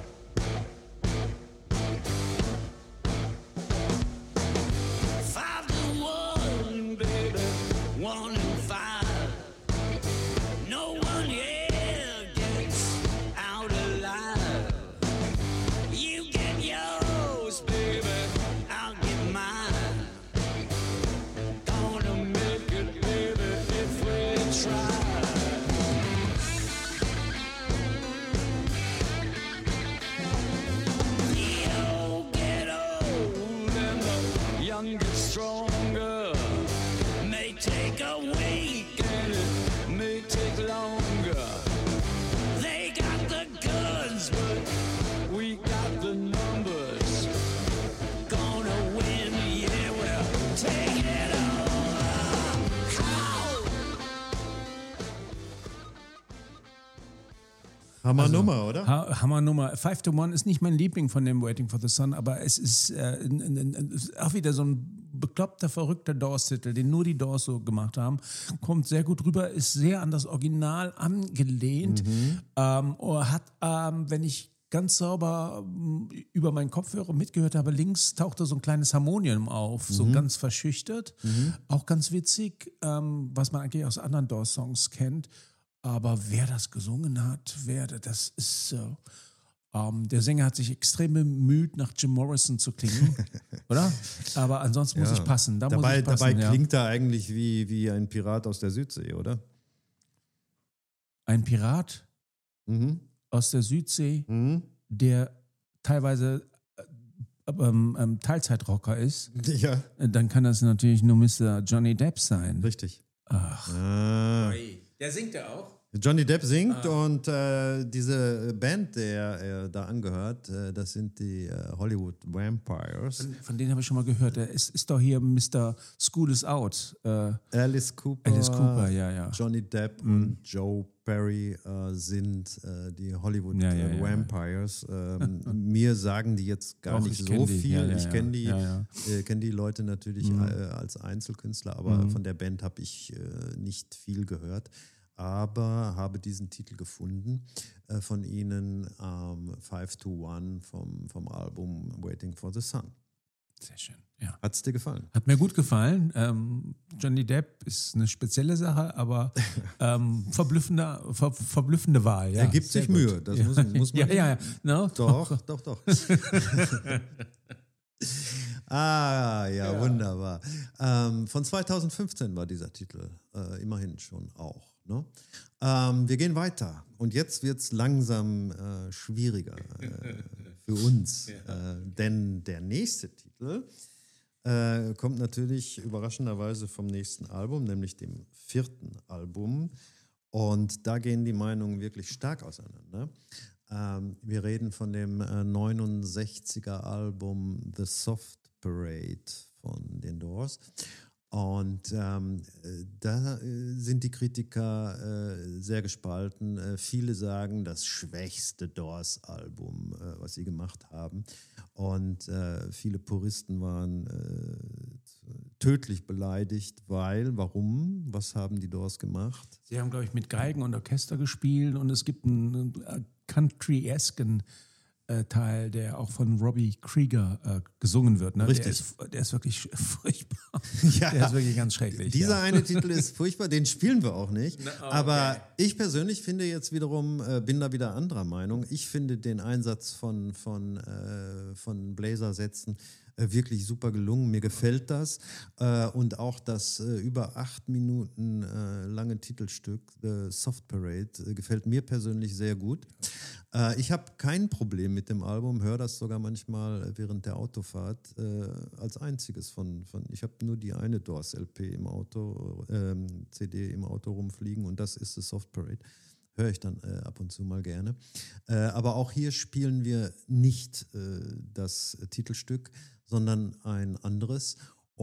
Speaker 2: Hammernummer, oder?
Speaker 1: Ha Hammernummer. Five to One ist nicht mein Liebling von dem Waiting for the Sun, aber es ist, äh, n, n, n, ist auch wieder so ein bekloppter, verrückter Doors-Titel, den nur die Doors so gemacht haben. Kommt sehr gut rüber, ist sehr an das Original angelehnt. Mhm. Ähm, hat, ähm, wenn ich ganz sauber über meinen Kopfhörer mitgehört habe, links tauchte so ein kleines Harmonium auf, mhm. so ganz verschüchtert. Mhm. Auch ganz witzig, ähm, was man eigentlich aus anderen Doors-Songs kennt. Aber wer das gesungen hat, wer das ist so. Ähm, der Sänger hat sich extrem bemüht, nach Jim Morrison zu klingen, oder? Aber ansonsten muss
Speaker 2: Ja.
Speaker 1: ich passen. Da
Speaker 2: dabei
Speaker 1: muss ich passen,
Speaker 2: dabei
Speaker 1: ja.
Speaker 2: klingt er eigentlich wie, wie ein Pirat aus der Südsee, oder?
Speaker 1: Ein Pirat
Speaker 2: Mhm.
Speaker 1: aus der Südsee,
Speaker 2: Mhm.
Speaker 1: der teilweise äh, ähm, ähm, Teilzeitrocker ist,
Speaker 2: Ja,
Speaker 1: äh, dann kann das natürlich nur Mister Johnny Depp sein.
Speaker 2: richtig.
Speaker 1: Ach.
Speaker 2: Ah.
Speaker 1: Der singt ja auch.
Speaker 2: Johnny Depp singt und äh, diese Band, der er da angehört, äh, das sind die äh, Hollywood Vampires.
Speaker 1: Von, von denen habe ich schon mal gehört. Der ist, ist doch hier Mister School is Out. Äh,
Speaker 2: Alice Cooper,
Speaker 1: Alice Cooper, ja, ja.
Speaker 2: Johnny Depp
Speaker 1: Mhm.
Speaker 2: und Joe Perry äh, sind äh, die Hollywood
Speaker 1: Ja, ja,
Speaker 2: äh,
Speaker 1: ja,
Speaker 2: Vampires. Ähm, mir sagen die jetzt gar
Speaker 1: Doch,
Speaker 2: nicht
Speaker 1: ich
Speaker 2: so
Speaker 1: kenn die.
Speaker 2: viel.
Speaker 1: Ja, ja,
Speaker 2: ich
Speaker 1: ja.
Speaker 2: kenne die,
Speaker 1: Ja, ja.
Speaker 2: Äh, kenn die Leute natürlich
Speaker 1: Mhm.
Speaker 2: äh, als Einzelkünstler, aber
Speaker 1: Mhm.
Speaker 2: von der Band habe ich äh, nicht viel gehört. Aber habe diesen Titel gefunden äh, von ihnen, ähm, Five to One vom, vom Album Waiting for the Sun.
Speaker 1: Sehr schön, ja.
Speaker 2: Hat es dir gefallen?
Speaker 1: Hat mir gut gefallen. Ähm, Johnny Depp ist eine spezielle Sache, aber ähm, verblüffende, ver, verblüffende Wahl. Ja,
Speaker 2: er gibt
Speaker 1: sehr
Speaker 2: sich
Speaker 1: gut.
Speaker 2: Mühe, das
Speaker 1: ja.
Speaker 2: muss, muss man
Speaker 1: Ja, ja, ja. No?
Speaker 2: Doch, doch, doch. ah, ja, ja. Wunderbar. Ähm, von zweitausendfünfzehn war dieser Titel, äh, immerhin schon auch. Ne? Ähm, wir gehen weiter und jetzt wird es langsam äh, schwieriger äh, für uns, ja. äh, denn der nächste Titel äh, kommt natürlich überraschenderweise vom nächsten Album, nämlich dem vierten Album. Und da gehen die Meinungen wirklich stark auseinander. Ähm, wir reden von dem äh, neunundsechziger Album The Soft Parade von den Doors. Und ähm, da äh, sind die Kritiker äh, sehr gespalten. Äh, viele sagen, das schwächste Doors-Album, äh, was sie gemacht haben. Und äh, viele Puristen waren äh, tödlich beleidigt, weil, warum? Was haben die Doors gemacht?
Speaker 1: Sie haben, glaube ich, mit Geigen und Orchester gespielt und es gibt einen äh, country-esken äh, Teil, der auch von Robbie Krieger äh, gesungen wird. Ne?
Speaker 2: Richtig.
Speaker 1: Der ist, der ist wirklich furchtbar.
Speaker 2: Ja.
Speaker 1: Der ist wirklich ganz schrecklich.
Speaker 2: Dieser
Speaker 1: ja.
Speaker 2: eine Titel ist furchtbar, den spielen wir auch nicht.
Speaker 1: Na, okay.
Speaker 2: Aber ich persönlich finde jetzt wiederum, äh, bin da wieder anderer Meinung. Ich finde den Einsatz von, von, äh, von Bläsersätzen äh, wirklich super gelungen. Mir gefällt das. Äh, und auch das äh, über acht Minuten äh, lange Titelstück, The Soft Parade, äh, gefällt mir persönlich sehr gut. Äh, ich habe kein Problem mit dem Album, höre das sogar manchmal während der Autofahrt äh, als einziges von, von ich habe nur die eine Doors-L P im Auto, ähm, C D im Auto rumfliegen und das ist The Soft Parade. Höre ich dann äh, ab und zu mal gerne. Äh, aber auch hier spielen wir nicht äh, das Titelstück, sondern ein anderes.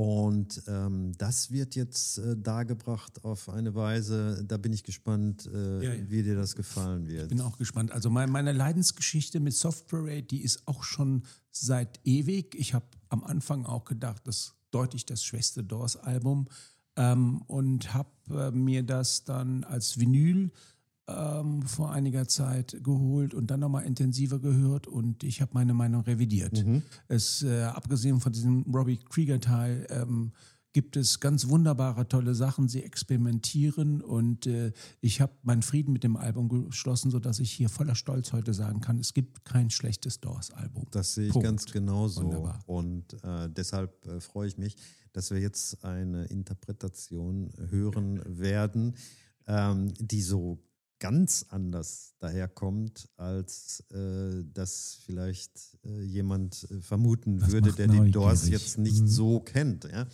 Speaker 2: Und ähm, das wird jetzt äh, dargebracht auf eine Weise, da bin ich gespannt, äh,
Speaker 1: Ja, ja.
Speaker 2: wie dir das gefallen wird.
Speaker 1: Ich bin auch gespannt. Also mein, meine Leidensgeschichte mit Soft Parade, die ist auch schon seit ewig. Ich habe am Anfang auch gedacht, das ist deutlich das schwächste Doors-Album ähm, und habe äh, mir das dann als Vinyl ähm, vor einiger Zeit geholt und dann nochmal intensiver gehört und ich habe meine Meinung revidiert.
Speaker 2: Mhm.
Speaker 1: Es, äh, abgesehen von diesem Robbie Krieger-Teil ähm, gibt es ganz wunderbare, tolle Sachen. Sie experimentieren und äh, ich habe meinen Frieden mit dem Album geschlossen, sodass ich hier voller Stolz heute sagen kann, es gibt kein schlechtes Doors-Album.
Speaker 2: Das sehe ich
Speaker 1: Punkt.
Speaker 2: ganz genauso.
Speaker 1: Wunderbar.
Speaker 2: Und äh, deshalb äh, freue ich mich, dass wir jetzt eine Interpretation hören werden, ähm, die so ganz anders daherkommt, als äh, das vielleicht äh, jemand äh, vermuten
Speaker 1: Das
Speaker 2: würde,
Speaker 1: macht
Speaker 2: der die Doors
Speaker 1: neugierig.
Speaker 2: jetzt nicht
Speaker 1: Mhm.
Speaker 2: so kennt. Ja?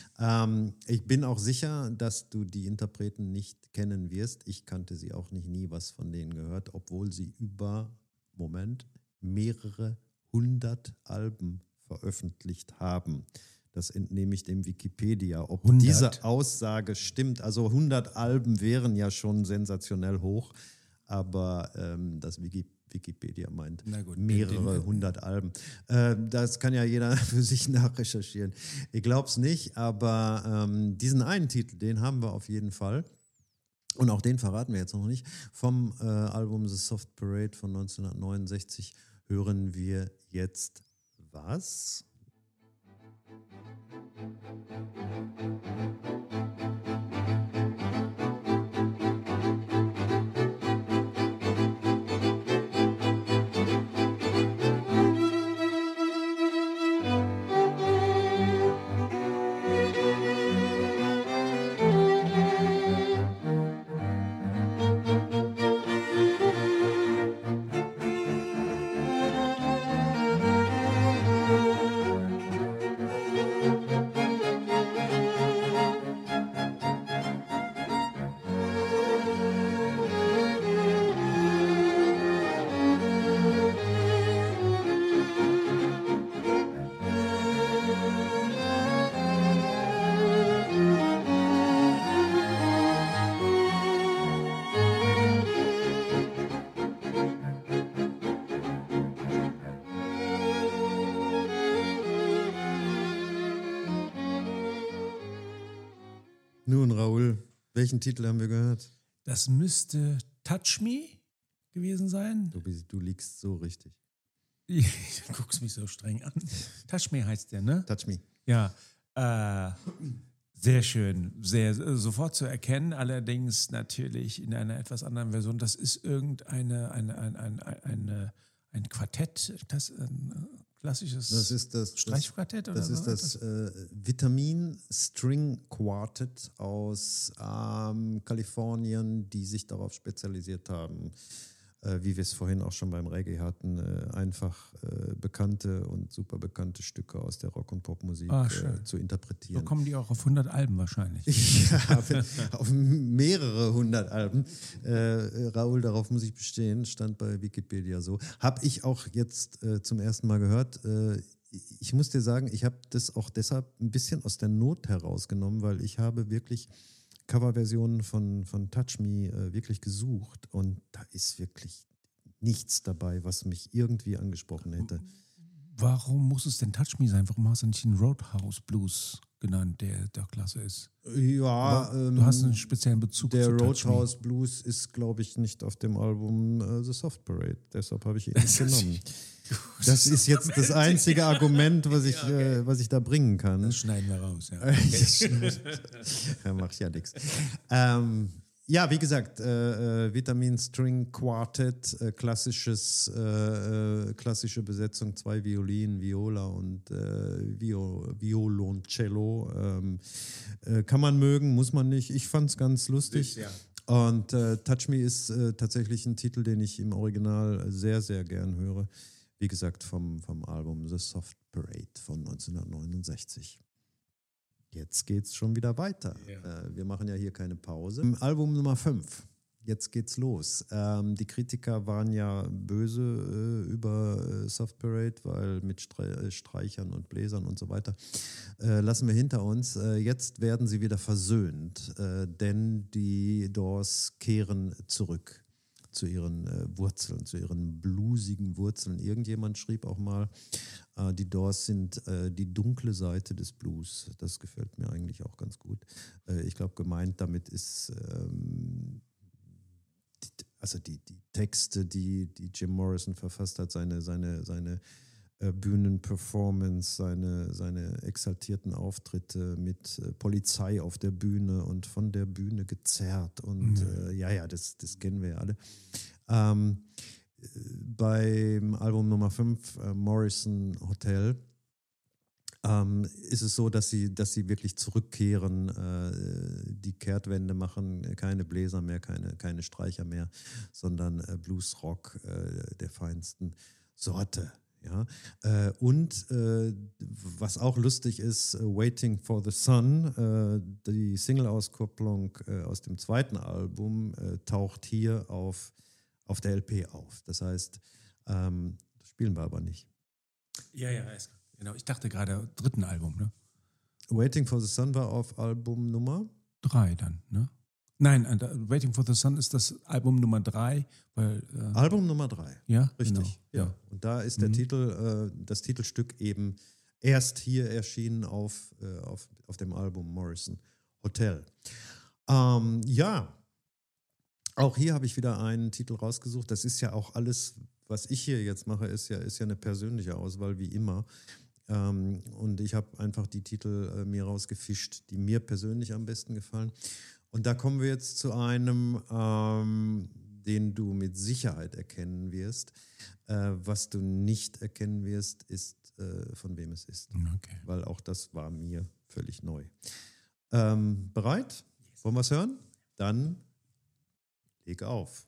Speaker 2: Ähm, ich bin auch sicher, dass du die Interpreten nicht kennen wirst. Ich kannte sie auch nicht, nie was von denen gehört, obwohl sie über, Moment, mehrere hundert Alben veröffentlicht haben. Das entnehme ich dem Wikipedia. Ob
Speaker 1: hundert?
Speaker 2: diese Aussage stimmt, also hundert Alben wären ja schon sensationell hoch. aber ähm, das Wiki, Wikipedia meint
Speaker 1: Na gut,
Speaker 2: mehrere
Speaker 1: den-
Speaker 2: hundert Alben. Äh, das kann ja jeder für sich nachrecherchieren. Ich glaube es nicht, aber ähm, diesen einen Titel, den haben wir auf jeden Fall. Und auch den verraten wir jetzt noch nicht. Vom äh, Album The Soft Parade von neunzehnhundertneunundsechzig hören wir jetzt was? Nun, Raoul, welchen Titel haben wir gehört?
Speaker 1: Das müsste Touch Me gewesen sein.
Speaker 2: Du, bist, du liegst so richtig.
Speaker 1: Du guckst mich so streng an. Touch Me heißt der, ne?
Speaker 2: Touch me.
Speaker 1: Ja, äh, sehr schön, sehr äh, sofort zu erkennen, allerdings natürlich in einer etwas anderen Version. Das ist irgendeine eine, ein, ein, ein, eine, ein Quartett, das ein klassisches
Speaker 2: Das ist das, das,
Speaker 1: Streichquartett oder
Speaker 2: das,
Speaker 1: so?
Speaker 2: ist das äh, Vitamin String Quartet aus ähm, Kalifornien, die sich darauf spezialisiert haben, äh, wie wir es vorhin auch schon beim Reggae hatten, äh, einfach äh, bekannte und super bekannte Stücke aus der Rock- und Popmusik
Speaker 1: Ah,
Speaker 2: äh,
Speaker 1: schön.
Speaker 2: zu
Speaker 1: So
Speaker 2: interpretieren.
Speaker 1: kommen die auch auf hundert Alben wahrscheinlich.
Speaker 2: Ja, auf mehrere hundert Alben. Äh, Raoul, darauf muss ich bestehen, stand bei Wikipedia so. Habe ich auch jetzt äh, zum ersten Mal gehört. Äh, ich muss dir sagen, ich habe das auch deshalb ein bisschen aus der Not herausgenommen, weil ich habe wirklich Coverversionen von, von Touch Me äh, wirklich gesucht und da ist wirklich nichts dabei, was mich irgendwie angesprochen hätte.
Speaker 1: Warum muss es denn Touch Me sein? Warum hast du nicht den Roadhouse Blues genannt, der der klasse ist?
Speaker 2: Ja,
Speaker 1: Aber
Speaker 2: ähm,
Speaker 1: du hast einen speziellen Bezug
Speaker 2: der
Speaker 1: zu Touch Me.
Speaker 2: Roadhouse Blues ist, glaube ich, nicht auf dem Album äh, The Soft Parade. Deshalb habe ich ihn nicht genommen. Das ist jetzt das einzige Argument, was ich, äh, was ich da bringen kann.
Speaker 1: Das schneiden wir raus, ja.
Speaker 2: Ja, macht ja nichts. Ähm, ja, wie gesagt, äh, äh, Vitamin String Quartet, äh, klassisches, äh, äh, klassische Besetzung, zwei Violinen, Viola und äh, Vio, Violoncello. Ähm, äh, kann man mögen, muss man nicht. Ich fand es ganz lustig.
Speaker 1: Ja.
Speaker 2: Und äh, Touch Me ist äh, tatsächlich ein Titel, den ich im Original sehr, sehr gern höre. Wie gesagt, vom, vom Album The Soft Parade von neunzehnhundertneunundsechzig. Jetzt geht's schon wieder weiter.
Speaker 1: Ja.
Speaker 2: Äh, wir machen ja hier keine Pause. Album Nummer fünf. Jetzt geht's los. Ähm, die Kritiker waren ja böse äh, über äh, Soft Parade, weil mit Stre- Streichern und Bläsern und so weiter. Äh, lassen wir hinter uns. Äh, jetzt werden sie wieder versöhnt, äh, denn die Doors kehren zurück zu ihren äh, Wurzeln, zu ihren bluesigen Wurzeln. Irgendjemand schrieb auch mal, äh, die Doors sind äh, die dunkle Seite des Blues. Das gefällt mir eigentlich auch ganz gut. Äh, ich glaube, gemeint damit ist ähm, die, also die, die Texte, die, die Jim Morrison verfasst hat, seine, seine, seine äh, Bühnenperformance, seine, seine exaltierten Auftritte mit äh, Polizei auf der Bühne und von der Bühne gezerrt. Und
Speaker 1: Mhm.
Speaker 2: äh, ja, ja, das, das kennen wir ja alle. Ähm, äh, beim Album Nummer fünf, äh, Morrison Hotel, ähm, ist es so, dass sie, dass sie wirklich zurückkehren, äh, die Kehrtwende machen, keine Bläser mehr, keine, keine Streicher mehr, sondern äh, Bluesrock äh, der feinsten Sorte. Ja, äh, und äh, was auch lustig ist, äh, Waiting for the Sun, äh, die Single-Auskopplung äh, aus dem zweiten Album äh, taucht hier auf, auf der L P auf. Das heißt, ähm, das spielen wir aber nicht.
Speaker 1: Ja, ja, ist, genau. Ich dachte gerade dritten Album, ne?
Speaker 2: Waiting for the Sun war auf Album Nummer
Speaker 1: Drei dann, ne? Nein, uh, Waiting for the Sun ist das Album Nummer drei. Weil, äh,
Speaker 2: Album Nummer drei.
Speaker 1: Ja,
Speaker 2: Richtig.
Speaker 1: genau.
Speaker 2: Ja.
Speaker 1: Ja.
Speaker 2: Und da ist der
Speaker 1: Mhm.
Speaker 2: Titel, äh, das Titelstück eben erst hier erschienen auf, äh, auf, auf dem Album Morrison Hotel. Ähm, ja, auch hier habe ich wieder einen Titel rausgesucht. Das ist ja auch alles, was ich hier jetzt mache, ist ja, ist ja eine persönliche Auswahl, wie immer. Ähm, und ich habe einfach die Titel äh, mir rausgefischt, die mir persönlich am besten gefallen. Und da kommen wir jetzt zu einem, ähm, den du mit Sicherheit erkennen wirst. Äh, was du nicht erkennen wirst, ist, äh, von wem es ist.
Speaker 1: Okay.
Speaker 2: Weil auch das war mir völlig neu. Ähm, bereit? Wollen wir es hören? Dann leg auf.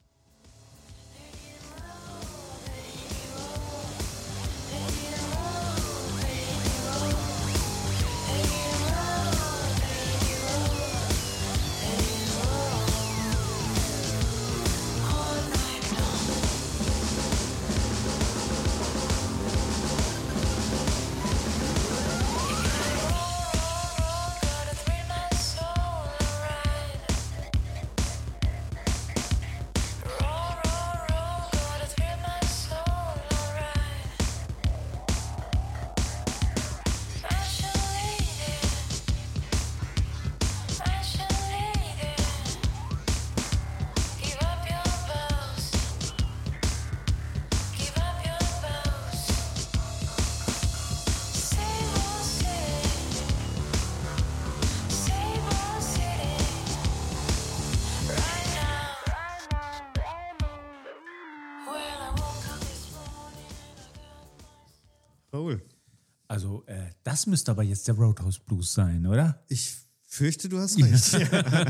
Speaker 2: Raoul,
Speaker 1: Also, äh, das müsste aber jetzt der Roadhouse Blues sein, oder?
Speaker 2: ich fürchte, du hast recht.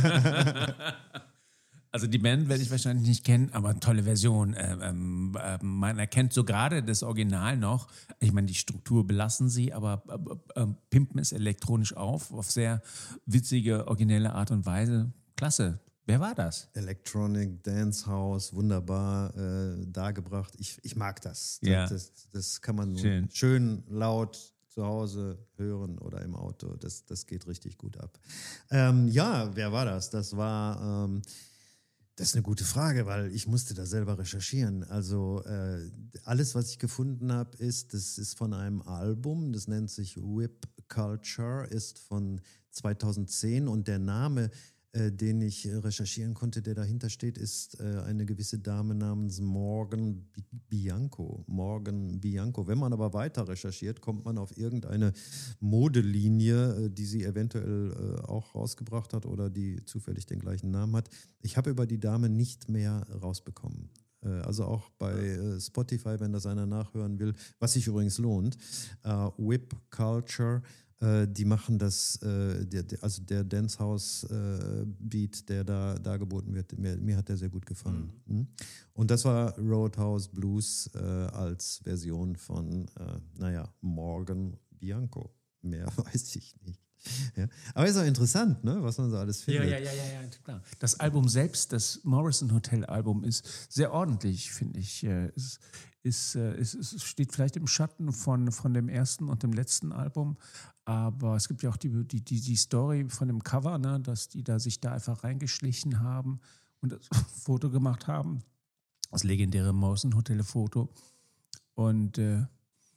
Speaker 1: Also die Band werde ich wahrscheinlich nicht kennen, aber tolle Version. Ähm, ähm, äh, man erkennt so gerade das Original noch. Ich meine, die Struktur belassen sie, aber äh, äh, pimpen es elektronisch auf, auf sehr witzige, originelle Art und Weise. Klasse. Wer war das?
Speaker 2: Electronic Dance House, wunderbar äh, dargebracht. Ich, ich mag das.
Speaker 1: Ja.
Speaker 2: Das, das, das kann man
Speaker 1: Schön.
Speaker 2: schön laut zu Hause hören oder im Auto. Das, das geht richtig gut ab. Ähm, ja, wer war das? Das war, ähm, das ist eine gute Frage, weil ich musste da selber recherchieren. Also äh, alles, was ich gefunden habe, ist, das ist von einem Album, das nennt sich Whip Culture, ist von zweitausendzehn und der Name, äh, den ich recherchieren konnte, der dahinter steht, ist äh, eine gewisse Dame namens Morgan Bianco. Morgan Bianco. Wenn man aber weiter recherchiert, kommt man auf irgendeine Modelinie, äh, die sie eventuell äh, auch rausgebracht hat oder die zufällig den gleichen Namen hat. Ich habe über die Dame nicht mehr rausbekommen. Äh, also auch bei äh, Spotify, wenn das einer nachhören will, was sich übrigens lohnt, äh, Whip Culture. Die machen das, äh, der, der, also der Dancehouse-Beat, äh, der da dargeboten wird, mir, mir hat der sehr gut gefallen. Mhm. Und das war Roadhouse Blues äh, als Version von, äh, naja, Morgan Bianco. Mehr weiß ich nicht. Ja. Aber ist auch interessant, ne, was man so alles findet.
Speaker 1: Ja, ja, ja, ja, ja, klar. Das Album selbst, das Morrison Hotel Album, ist sehr ordentlich, finde ich. Es, ist, es, es steht vielleicht im Schatten von, von dem ersten und dem letzten Album, aber es gibt ja auch die, die, die, die Story von dem Cover, ne, dass die da sich da einfach reingeschlichen haben und das Foto gemacht haben. Das legendäre Morrison Hotel Foto. Und äh,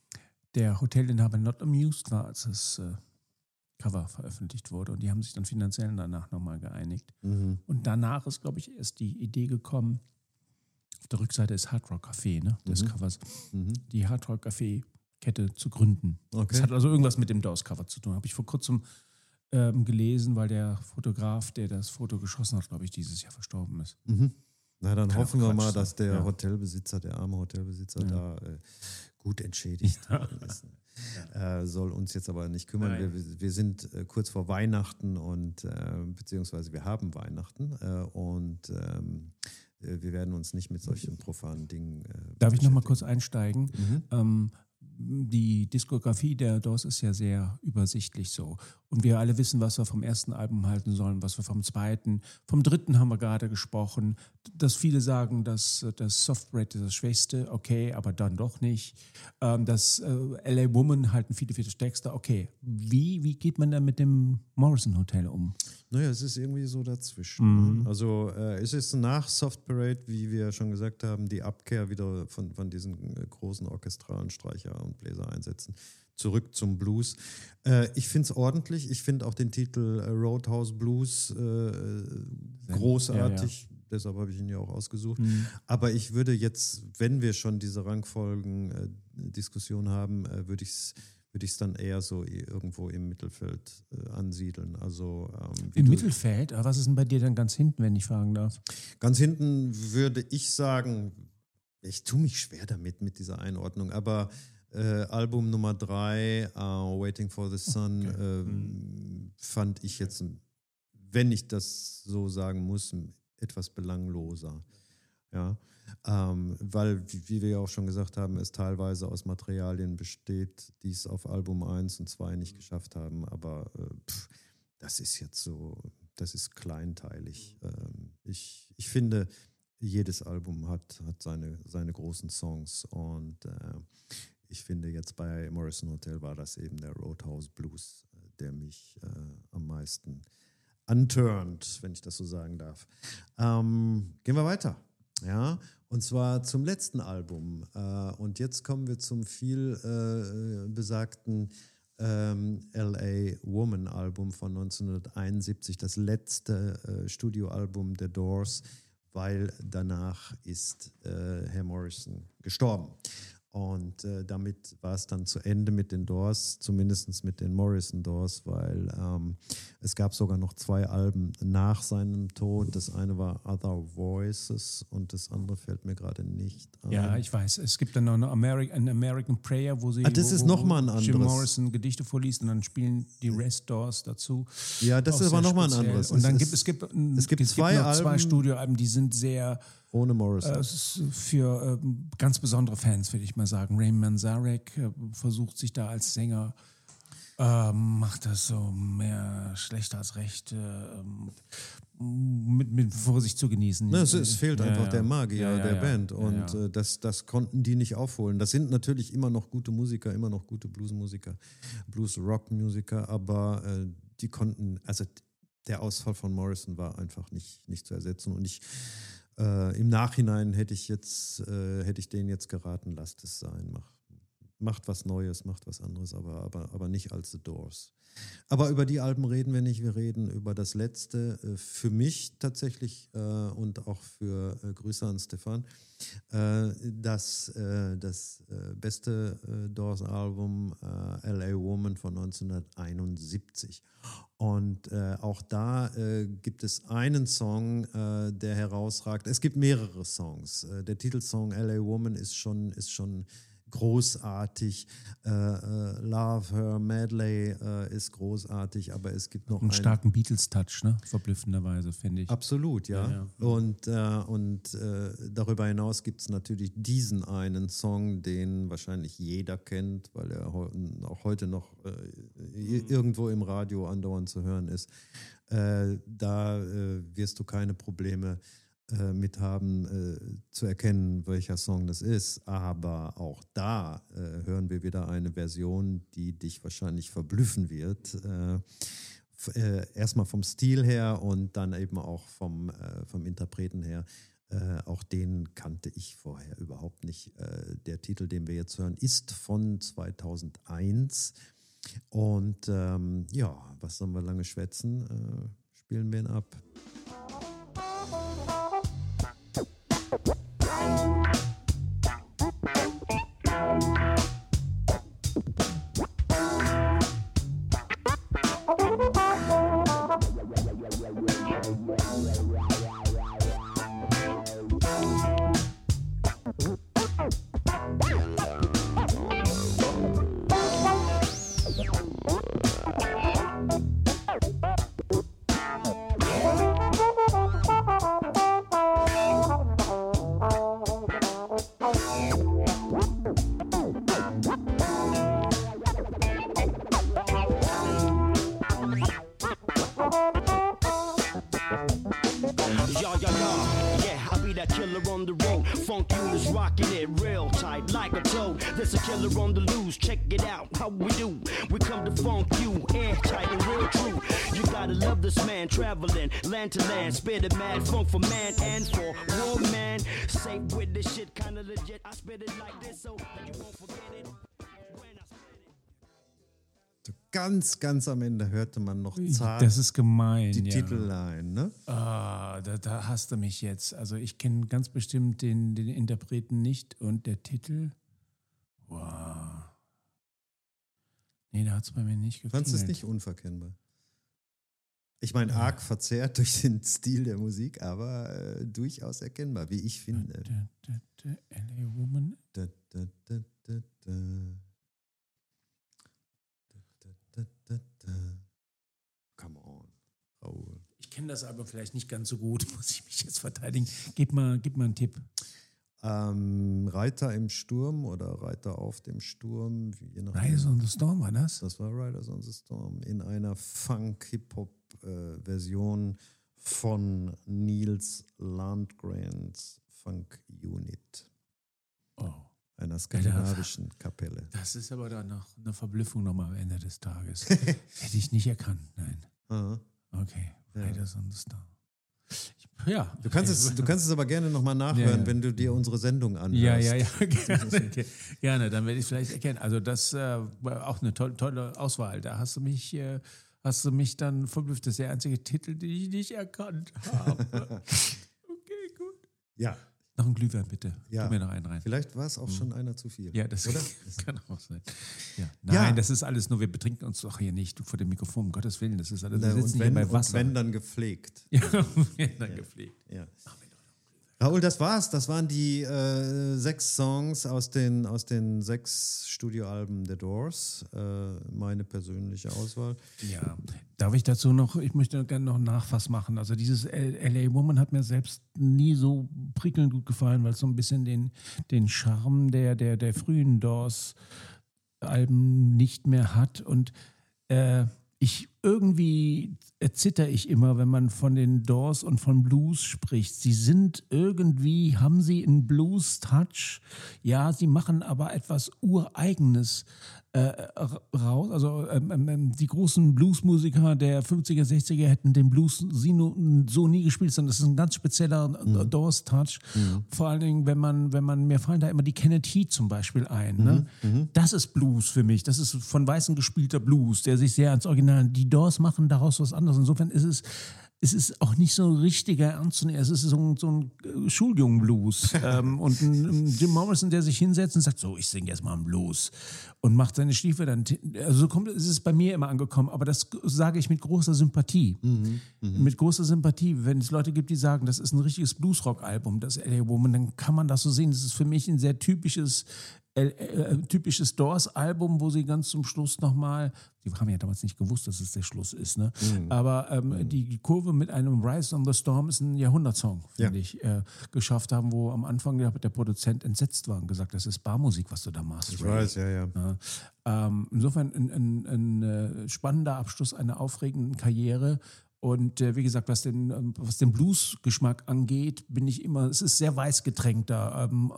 Speaker 1: der Hotelinhaber Not Amused war, als das äh, Cover veröffentlicht wurde. Und die haben sich dann finanziell danach nochmal geeinigt.
Speaker 2: Mhm.
Speaker 1: Und danach ist, glaube ich, erst die Idee gekommen, auf der Rückseite ist Hard Rock Café, ne, des
Speaker 2: Mhm.
Speaker 1: Covers,
Speaker 2: Mhm.
Speaker 1: die Hard Rock Café Kette zu gründen.
Speaker 2: Okay.
Speaker 1: Das hat also irgendwas mit dem Doors-Cover zu tun. Habe ich vor kurzem ähm, gelesen, weil der Fotograf, der das Foto geschossen hat, glaube ich, dieses Jahr verstorben ist.
Speaker 2: Mhm. Na, dann
Speaker 1: Kann
Speaker 2: hoffen
Speaker 1: auch
Speaker 2: wir
Speaker 1: Quatsch
Speaker 2: mal,
Speaker 1: sein.
Speaker 2: dass der
Speaker 1: Ja.
Speaker 2: Hotelbesitzer, der arme Hotelbesitzer,
Speaker 1: Ja.
Speaker 2: da äh, gut entschädigt
Speaker 1: Ja.
Speaker 2: worden ist. Äh, soll uns jetzt aber nicht kümmern.
Speaker 1: Nein.
Speaker 2: Wir, wir sind äh, kurz vor Weihnachten und äh, beziehungsweise wir haben Weihnachten äh, und ähm, äh, wir werden uns nicht mit solchen profanen Dingen. Äh,
Speaker 1: Darf ich noch mal
Speaker 2: beschäftigen.
Speaker 1: kurz einsteigen?
Speaker 2: Mhm.
Speaker 1: Ähm, die Diskografie der Doors ist ja sehr übersichtlich so. und wir alle wissen, was wir vom ersten Album halten sollen, was wir vom zweiten, vom dritten haben wir gerade gesprochen, dass viele sagen, dass das Soft Parade ist das Schwächste, okay, aber dann doch nicht. Ähm, das äh, L A Woman halten viele für das Stärkste, okay. Wie, wie geht man dann mit dem Morrison Hotel um?
Speaker 2: Naja, es ist irgendwie so dazwischen.
Speaker 1: Mhm.
Speaker 2: Ne? Also äh, es ist nach Soft Parade, wie wir schon gesagt haben, die Abkehr wieder von, von diesen äh, großen orchestralen Streicher- und Bläsereinsätzen zurück zum Blues. Äh, ich finde es ordentlich. Ich finde auch den Titel äh, Roadhouse Blues äh, großartig. Ja, ja. Deshalb habe ich ihn ja auch ausgesucht. Mhm. Aber ich würde jetzt, wenn wir schon diese Rangfolgen-Diskussion äh, haben, äh, würde ich es würde ich es dann eher so irgendwo im Mittelfeld äh, ansiedeln. Also, ähm,
Speaker 1: Im Mittelfeld? Aber was ist denn bei dir dann ganz hinten, wenn ich fragen darf?
Speaker 2: Ganz hinten würde ich sagen, ich tue mich schwer damit, mit dieser Einordnung, aber äh, Album Nummer drei, uh, Waiting for the Sun, okay. äh, hm. fand ich jetzt, wenn ich das so sagen muss, etwas belangloser. Ja. Ähm, weil, wie, wie wir ja auch schon gesagt haben, es teilweise aus Materialien besteht, die es auf Album eins und zwei nicht geschafft haben, aber äh, pff, das ist jetzt so, das ist kleinteilig. Ähm, ich, ich finde, jedes Album hat, hat seine, seine großen Songs und äh, ich finde jetzt bei Morrison Hotel war das eben der Roadhouse Blues, der mich äh, am meisten anturnt, wenn ich das so sagen darf. Ähm, gehen wir weiter. Ja, und zwar zum letzten Album. Äh, und jetzt kommen wir zum viel äh, besagten ähm, L A Woman Album von neunzehnhunderteinundsiebzig, das letzte äh, Studioalbum der Doors, weil danach ist äh, Herr Morrison gestorben. Und äh, damit war es dann zu Ende mit den Doors, zumindest mit den Morrison Doors, weil ähm, es gab sogar noch zwei Alben nach seinem Tod. Das eine war Other Voices und das andere fällt mir gerade nicht ein.
Speaker 1: Ja, ich weiß. Es gibt dann noch eine Ameri- ein American Prayer, wo sie
Speaker 2: ah, das
Speaker 1: wo,
Speaker 2: ist
Speaker 1: wo,
Speaker 2: nochmal ein
Speaker 1: Jim
Speaker 2: anderes.
Speaker 1: Morrison Gedichte vorliest und dann spielen die Rest Doors dazu.
Speaker 2: Ja, das
Speaker 1: Auch
Speaker 2: ist aber
Speaker 1: sehr
Speaker 2: nochmal ein
Speaker 1: speziell.
Speaker 2: anderes.
Speaker 1: Und dann
Speaker 2: es,
Speaker 1: gibt es gibt,
Speaker 2: es gibt
Speaker 1: es
Speaker 2: zwei
Speaker 1: gibt noch zwei
Speaker 2: Alben
Speaker 1: Studioalben, die sind sehr
Speaker 2: ohne Morrison.
Speaker 1: Äh, für äh, ganz besondere Fans, würde ich mal sagen. Raymond Manzarek äh, versucht sich da als Sänger, äh, macht das so mehr schlechter als recht, äh, mit, mit Vorsicht zu genießen.
Speaker 2: Na, es, es fehlt
Speaker 1: ja,
Speaker 2: einfach
Speaker 1: ja.
Speaker 2: der Magier
Speaker 1: ja, ja,
Speaker 2: der
Speaker 1: ja.
Speaker 2: Band und
Speaker 1: ja, ja.
Speaker 2: Äh, das, das konnten die nicht aufholen. Das sind natürlich immer noch gute Musiker, immer noch gute Bluesmusiker, Blues-Rock-Musiker, aber äh, die konnten, also der Ausfall von Morrison war einfach nicht, nicht zu ersetzen und ich Äh, im Nachhinein hätte ich jetzt, äh, hätte ich denen jetzt geraten, lasst es sein, macht, macht was Neues, macht was anderes, aber, aber, aber nicht als The Doors. Aber über die Alben reden wir nicht, wir reden über das letzte, äh, für mich tatsächlich äh, und auch für äh, Grüße an Stefan, äh, das, äh, das äh, beste äh, Doors-Album äh, L A Woman von neunzehnhunderteinundsiebzig. Und äh, auch da äh, gibt es einen Song, äh, der herausragt. Es gibt mehrere Songs. Äh, der Titelsong L A Woman ist schon, ist schon großartig. Äh, äh, Love Her Medley äh, ist großartig, aber es gibt noch
Speaker 1: einen
Speaker 2: einen
Speaker 1: starken Beatles-Touch, ne? Verblüffenderweise, finde ich.
Speaker 2: Absolut, ja.
Speaker 1: ja, ja.
Speaker 2: Und, äh, und äh, darüber hinaus gibt es natürlich diesen einen Song, den wahrscheinlich jeder kennt, weil er heu- auch heute noch äh, mhm. irgendwo im Radio andauernd zu hören ist. Äh, da äh, wirst du keine Probleme äh, mit haben, äh, zu erkennen, welcher Song das ist. Aber auch da äh, hören wir wieder eine Version, die dich wahrscheinlich verblüffen wird. Äh, Äh, erstmal vom Stil her und dann eben auch vom, äh, vom Interpreten her. Äh, auch den kannte ich vorher überhaupt nicht. Äh, der Titel, den wir jetzt hören, ist von zweitausendeins. Und ähm, ja, was sollen wir lange schwätzen? Äh, spielen wir ihn ab.
Speaker 4: Thank you.
Speaker 5: a killer on the loose. Check it out, how we do. We come to funk you, airtight and real true. You gotta love this man, traveling land to land, spit it mad funk for man and for woman. Say with this shit kinda legit. I spit it like this so you won't forget it. When I spit it.
Speaker 2: So ganz, ganz am Ende hörte man noch zart
Speaker 1: Das ist gemein.
Speaker 2: die
Speaker 1: ja.
Speaker 2: Titelline, ne?
Speaker 1: Ah, da, da hast du mich jetzt. Also ich kenne ganz bestimmt den, den Interpreten nicht und der Titel. Wow. Nee, da hat es bei mir nicht gefallen.
Speaker 2: Fandest du es nicht unverkennbar? Ich meine, arg verzerrt durch den Stil der Musik, aber äh, durchaus erkennbar, wie ich finde.
Speaker 1: Da, da, da, L A Woman.
Speaker 2: Da, da, da, da, da. Da, da, da, da, da. Come on, Raoul.
Speaker 1: Ich kenne das Album vielleicht nicht ganz so gut, muss ich mich jetzt verteidigen. Gib mal, gib mal einen Tipp.
Speaker 2: Ähm, Reiter im Sturm oder Reiter auf dem Sturm. Je nachdem.
Speaker 1: Rise on the Storm war das?
Speaker 2: Das war Riders on the Storm in einer Funk-Hip-Hop-Version von Niels Landgrens Funk Unit,
Speaker 1: Oh,
Speaker 2: einer skandinavischen Kapelle.
Speaker 1: das ist aber dann noch eine Verblüffung nochmal am Ende des Tages. Hätte ich nicht erkannt, nein.
Speaker 2: Aha.
Speaker 1: Okay,
Speaker 2: Ja.
Speaker 1: Riders on the Storm. Ich, ja.
Speaker 2: Du kannst, es, du kannst es aber gerne nochmal nachhören,
Speaker 1: Ja, ja.
Speaker 2: wenn du dir unsere Sendung anhörst.
Speaker 1: Ja, ja, ja, gerne, gerne, dann werde ich es vielleicht erkennen. Also das äh, war auch eine tolle, tolle Auswahl. Da hast du mich, äh, hast du mich dann verblüfft. Das ist der einzige Titel, den ich nicht erkannt habe. Okay, gut.
Speaker 2: Ja,
Speaker 1: Noch ein Glühwein bitte.
Speaker 2: Ja.
Speaker 1: Gib mir noch einen rein.
Speaker 2: vielleicht war es auch schon einer zu viel.
Speaker 1: Ja, das
Speaker 2: oder?
Speaker 1: kann auch sein. Ja. Nein,
Speaker 2: Ja.
Speaker 1: das ist alles nur, wir betrinken uns doch hier nicht vor dem Mikrofon, um Gottes Willen. Das ist alles, wir
Speaker 2: Na,
Speaker 1: sitzen
Speaker 2: und,
Speaker 1: hier
Speaker 2: wenn,
Speaker 1: bei
Speaker 2: und
Speaker 1: Wasser.
Speaker 2: wenn, dann gepflegt.
Speaker 1: Ja, dann gepflegt.
Speaker 2: Ja. Raoul, das war's. Das waren die äh, sechs Songs aus den, aus den sechs Studioalben The Doors. Äh, meine persönliche Auswahl.
Speaker 1: Ja, darf ich dazu noch, ich möchte gerne noch einen Nachfass machen. Also dieses L A Woman hat mir selbst nie so prickelnd gut gefallen, weil es so ein bisschen den, den Charme der, der, der frühen Doors-Alben nicht mehr hat. Und äh, ich irgendwie erzitter ich immer, wenn man von den Doors und von Blues spricht. Sie sind irgendwie, haben sie einen Blues-Touch. Ja, sie machen aber etwas Ureigenes äh, raus. Also ähm, ähm, die großen Bluesmusiker der fünfziger, sechziger hätten den Blues so nie gespielt, sondern das ist ein ganz spezieller mhm. Doors-Touch. Mhm. Vor allen Dingen, wenn man, wenn man, mir fallen da immer die Kenneth Heat zum Beispiel ein. Ne? Mhm. Das ist Blues für mich. Das ist von Weißen gespielter Blues, der sich sehr ans Original. Die Doors machen daraus was anderes. Insofern ist es, es ist auch nicht so ein richtiger Ernst zu nehmen. Es ist so ein, so ein Schuljungen-Blues. ähm, und ein, ein Jim Morrison, der sich hinsetzt und sagt, so, ich singe jetzt mal einen Blues. Und macht seine Stiefel dann. Also so kommt, es ist bei mir immer angekommen. Aber das sage ich mit großer Sympathie. Mhm, mh. Mit großer Sympathie. Wenn es Leute gibt, die sagen, das ist ein richtiges Bluesrock-Album, das L A Woman, dann kann man das so sehen. Das ist für mich ein sehr typisches Äh, äh, typisches Doors-Album, wo sie ganz zum Schluss nochmal, die haben ja damals nicht gewusst, dass es der Schluss ist, ne? Mhm. Aber ähm, mhm. die Kurve mit einem Rise on the Storm ist ein Jahrhundertsong, finde ja. ich, äh, geschafft haben, wo am Anfang der, der Produzent entsetzt war und gesagt, das ist Barmusik, was du da machst.
Speaker 2: Ich Ray. weiß, ja, ja.
Speaker 1: ja. Ähm, insofern ein, ein, ein, ein spannender Abschluss einer aufregenden Karriere. Und äh, wie gesagt, was den, was den Blues-Geschmack angeht, bin ich immer, es ist sehr weiß getränkter ähm,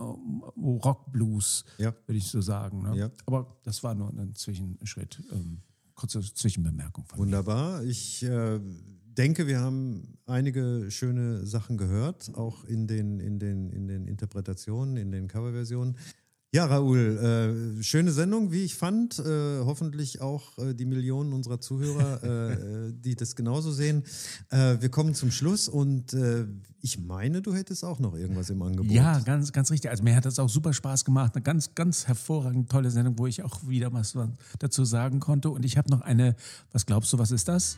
Speaker 1: Rock-Blues,
Speaker 2: ja.
Speaker 1: würde ich so sagen. Ne?
Speaker 2: Ja.
Speaker 1: Aber das war nur ein Zwischenschritt, ähm, kurze Zwischenbemerkung von
Speaker 2: Wunderbar.
Speaker 1: mir.
Speaker 2: Ich äh, denke, wir haben einige schöne Sachen gehört, auch in den, in den, in den Interpretationen, in den Coverversionen. Ja, Raoul, äh, schöne Sendung, wie ich fand. Äh, hoffentlich auch äh, die Millionen unserer Zuhörer, äh, die das genauso sehen. Äh, wir kommen zum Schluss und äh, ich meine, du hättest auch noch irgendwas im Angebot.
Speaker 1: Ja, ganz, ganz richtig. Also mir hat das auch super Spaß gemacht. Eine ganz, ganz hervorragend tolle Sendung, wo ich auch wieder was dazu sagen konnte. Und ich habe noch eine, was glaubst du, was ist das?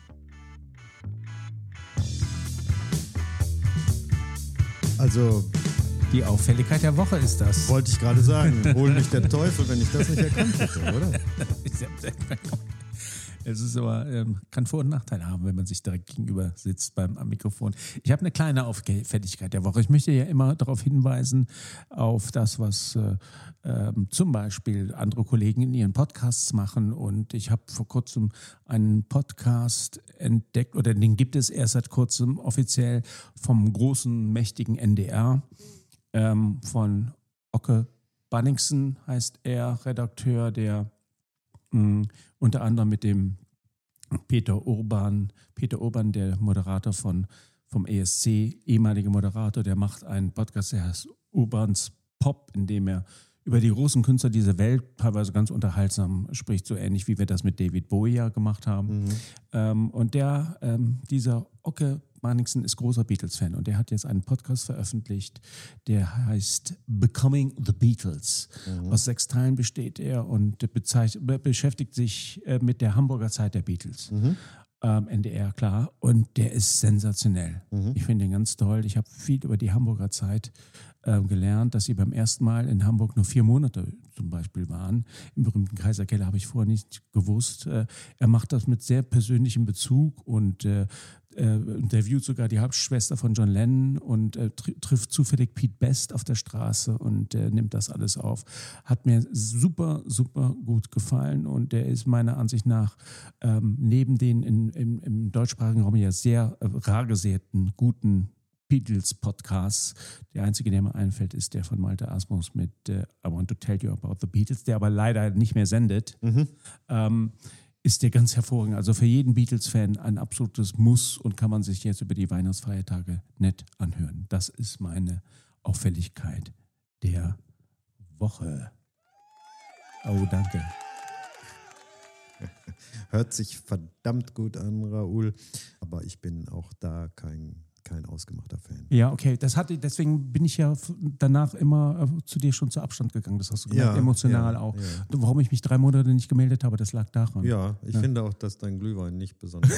Speaker 2: Also...
Speaker 1: Die Auffälligkeit der Woche ist das.
Speaker 2: Wollte ich gerade sagen. Hol mich der Teufel, wenn ich das nicht erkannt hätte, oder?
Speaker 1: Es ist aber, ähm, kann Vor- und Nachteile haben, wenn man sich direkt gegenüber sitzt beim am Mikrofon. Ich habe eine kleine Auffälligkeit der Woche. Ich möchte ja immer darauf hinweisen, auf das, was äh, ähm, zum Beispiel andere Kollegen in ihren Podcasts machen. Und ich habe vor kurzem einen Podcast entdeckt, oder den gibt es erst seit kurzem offiziell vom großen, mächtigen N D R. Ähm, von Ocke Bunningson heißt er, Redakteur, der mh, unter anderem mit dem Peter Urban, Peter Urban, der Moderator von, vom E S C, ehemaliger Moderator, der macht einen Podcast, der heißt Urbans Pop, in dem er über die großen Künstler dieser Welt teilweise ganz unterhaltsam spricht, so ähnlich wie wir das mit David Bowie ja gemacht haben. Mhm. Ähm, und der, ähm, dieser Ocke Bunningson ist großer Beatles-Fan und der hat jetzt einen Podcast veröffentlicht, der heißt Becoming the Beatles. Mhm. Aus sechs Teilen besteht er und bezeich- beschäftigt sich äh, mit der Hamburger Zeit der Beatles. Mhm. Ähm, N D R, klar. Und der ist sensationell. Mhm. Ich finde ihn ganz toll. Ich habe viel über die Hamburger Zeit äh, gelernt, dass sie beim ersten Mal in Hamburg nur vier Monate zum Beispiel waren. Im berühmten Kaiserkeller habe ich vorher nicht gewusst. Äh, er macht das mit sehr persönlichem Bezug und äh, äh, interviewt sogar die Halbschwester von John Lennon und äh, tr- trifft zufällig Pete Best auf der Straße und äh, nimmt das alles auf. Hat mir super, super gut gefallen und der ist meiner Ansicht nach ähm, neben den in, in, im deutschsprachigen Raum ja sehr äh, rar gesäten, guten Beatles-Podcasts. Der einzige, der mir einfällt, ist der von Malte Asmus mit äh, I Want to Tell You About the Beatles, der aber leider nicht mehr sendet. Mhm. Ähm, ist der ganz hervorragend. Also für jeden Beatles-Fan ein absolutes Muss und kann man sich jetzt über die Weihnachtsfeiertage nett anhören. Das ist meine Auffälligkeit der Woche. Oh, danke.
Speaker 2: Hört sich verdammt gut an, Raoul. Aber ich bin auch da kein, kein ausgemachter Fan.
Speaker 1: Ja, okay. Das hatte, deswegen bin ich ja danach immer zu dir schon zu Abstand gegangen. Das hast du gemerkt,
Speaker 2: Ja,
Speaker 1: emotional
Speaker 2: ja,
Speaker 1: auch.
Speaker 2: ja.
Speaker 1: Warum ich mich drei Monate nicht gemeldet habe, das lag daran.
Speaker 2: Ja, ich
Speaker 1: Ja.
Speaker 2: finde auch, dass dein Glühwein nicht besonders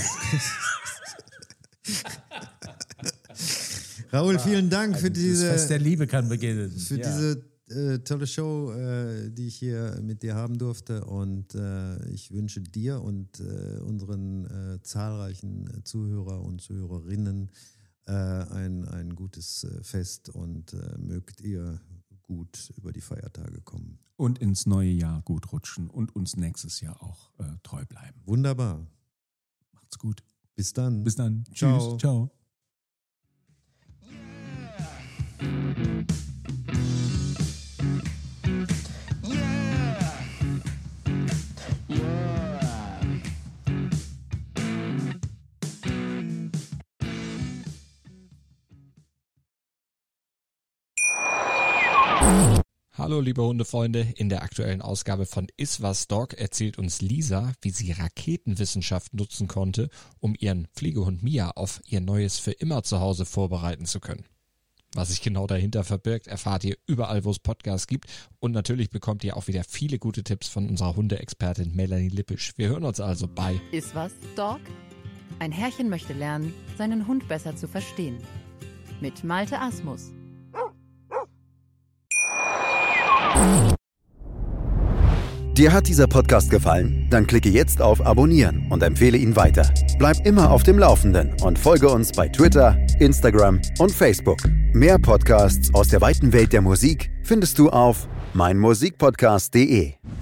Speaker 2: Raoul, vielen Dank für
Speaker 1: Das
Speaker 2: diese,
Speaker 1: Fest der Liebe kann beginnen.
Speaker 2: für
Speaker 1: Ja.
Speaker 2: diese äh, tolle Show, äh, die ich hier mit dir haben durfte. Und äh, ich wünsche dir und äh, unseren äh, zahlreichen Zuhörer und Zuhörerinnen äh, ein, ein gutes äh, Fest und äh, mögt ihr gut über die Feiertage kommen.
Speaker 1: Und ins neue Jahr gut rutschen und uns nächstes Jahr auch äh, treu bleiben.
Speaker 2: Wunderbar.
Speaker 1: Macht's gut.
Speaker 2: Bis dann.
Speaker 1: Bis dann.
Speaker 2: Ciao.
Speaker 1: Tschüss. Ciao.
Speaker 6: Hallo liebe Hundefreunde, in der aktuellen Ausgabe von Iswas Dog erzählt uns Lisa, wie sie Raketenwissenschaft nutzen konnte, um ihren Pflegehund Mia auf ihr neues für immer Zuhause vorbereiten zu können. Was sich genau dahinter verbirgt, erfahrt ihr überall, wo es Podcasts gibt, und natürlich bekommt ihr auch wieder viele gute Tipps von unserer Hundeexpertin Melanie Lippisch. Wir hören uns also bei
Speaker 7: Iswas Dog? Ein Herrchen möchte lernen, seinen Hund besser zu verstehen. Mit Malte Asmus.
Speaker 8: Dir hat dieser Podcast gefallen? Dann klicke jetzt auf Abonnieren und empfehle ihn weiter. Bleib immer auf dem Laufenden und folge uns bei Twitter, Instagram und Facebook. Mehr Podcasts aus der weiten Welt der Musik findest du auf meinmusikpodcast punkt de.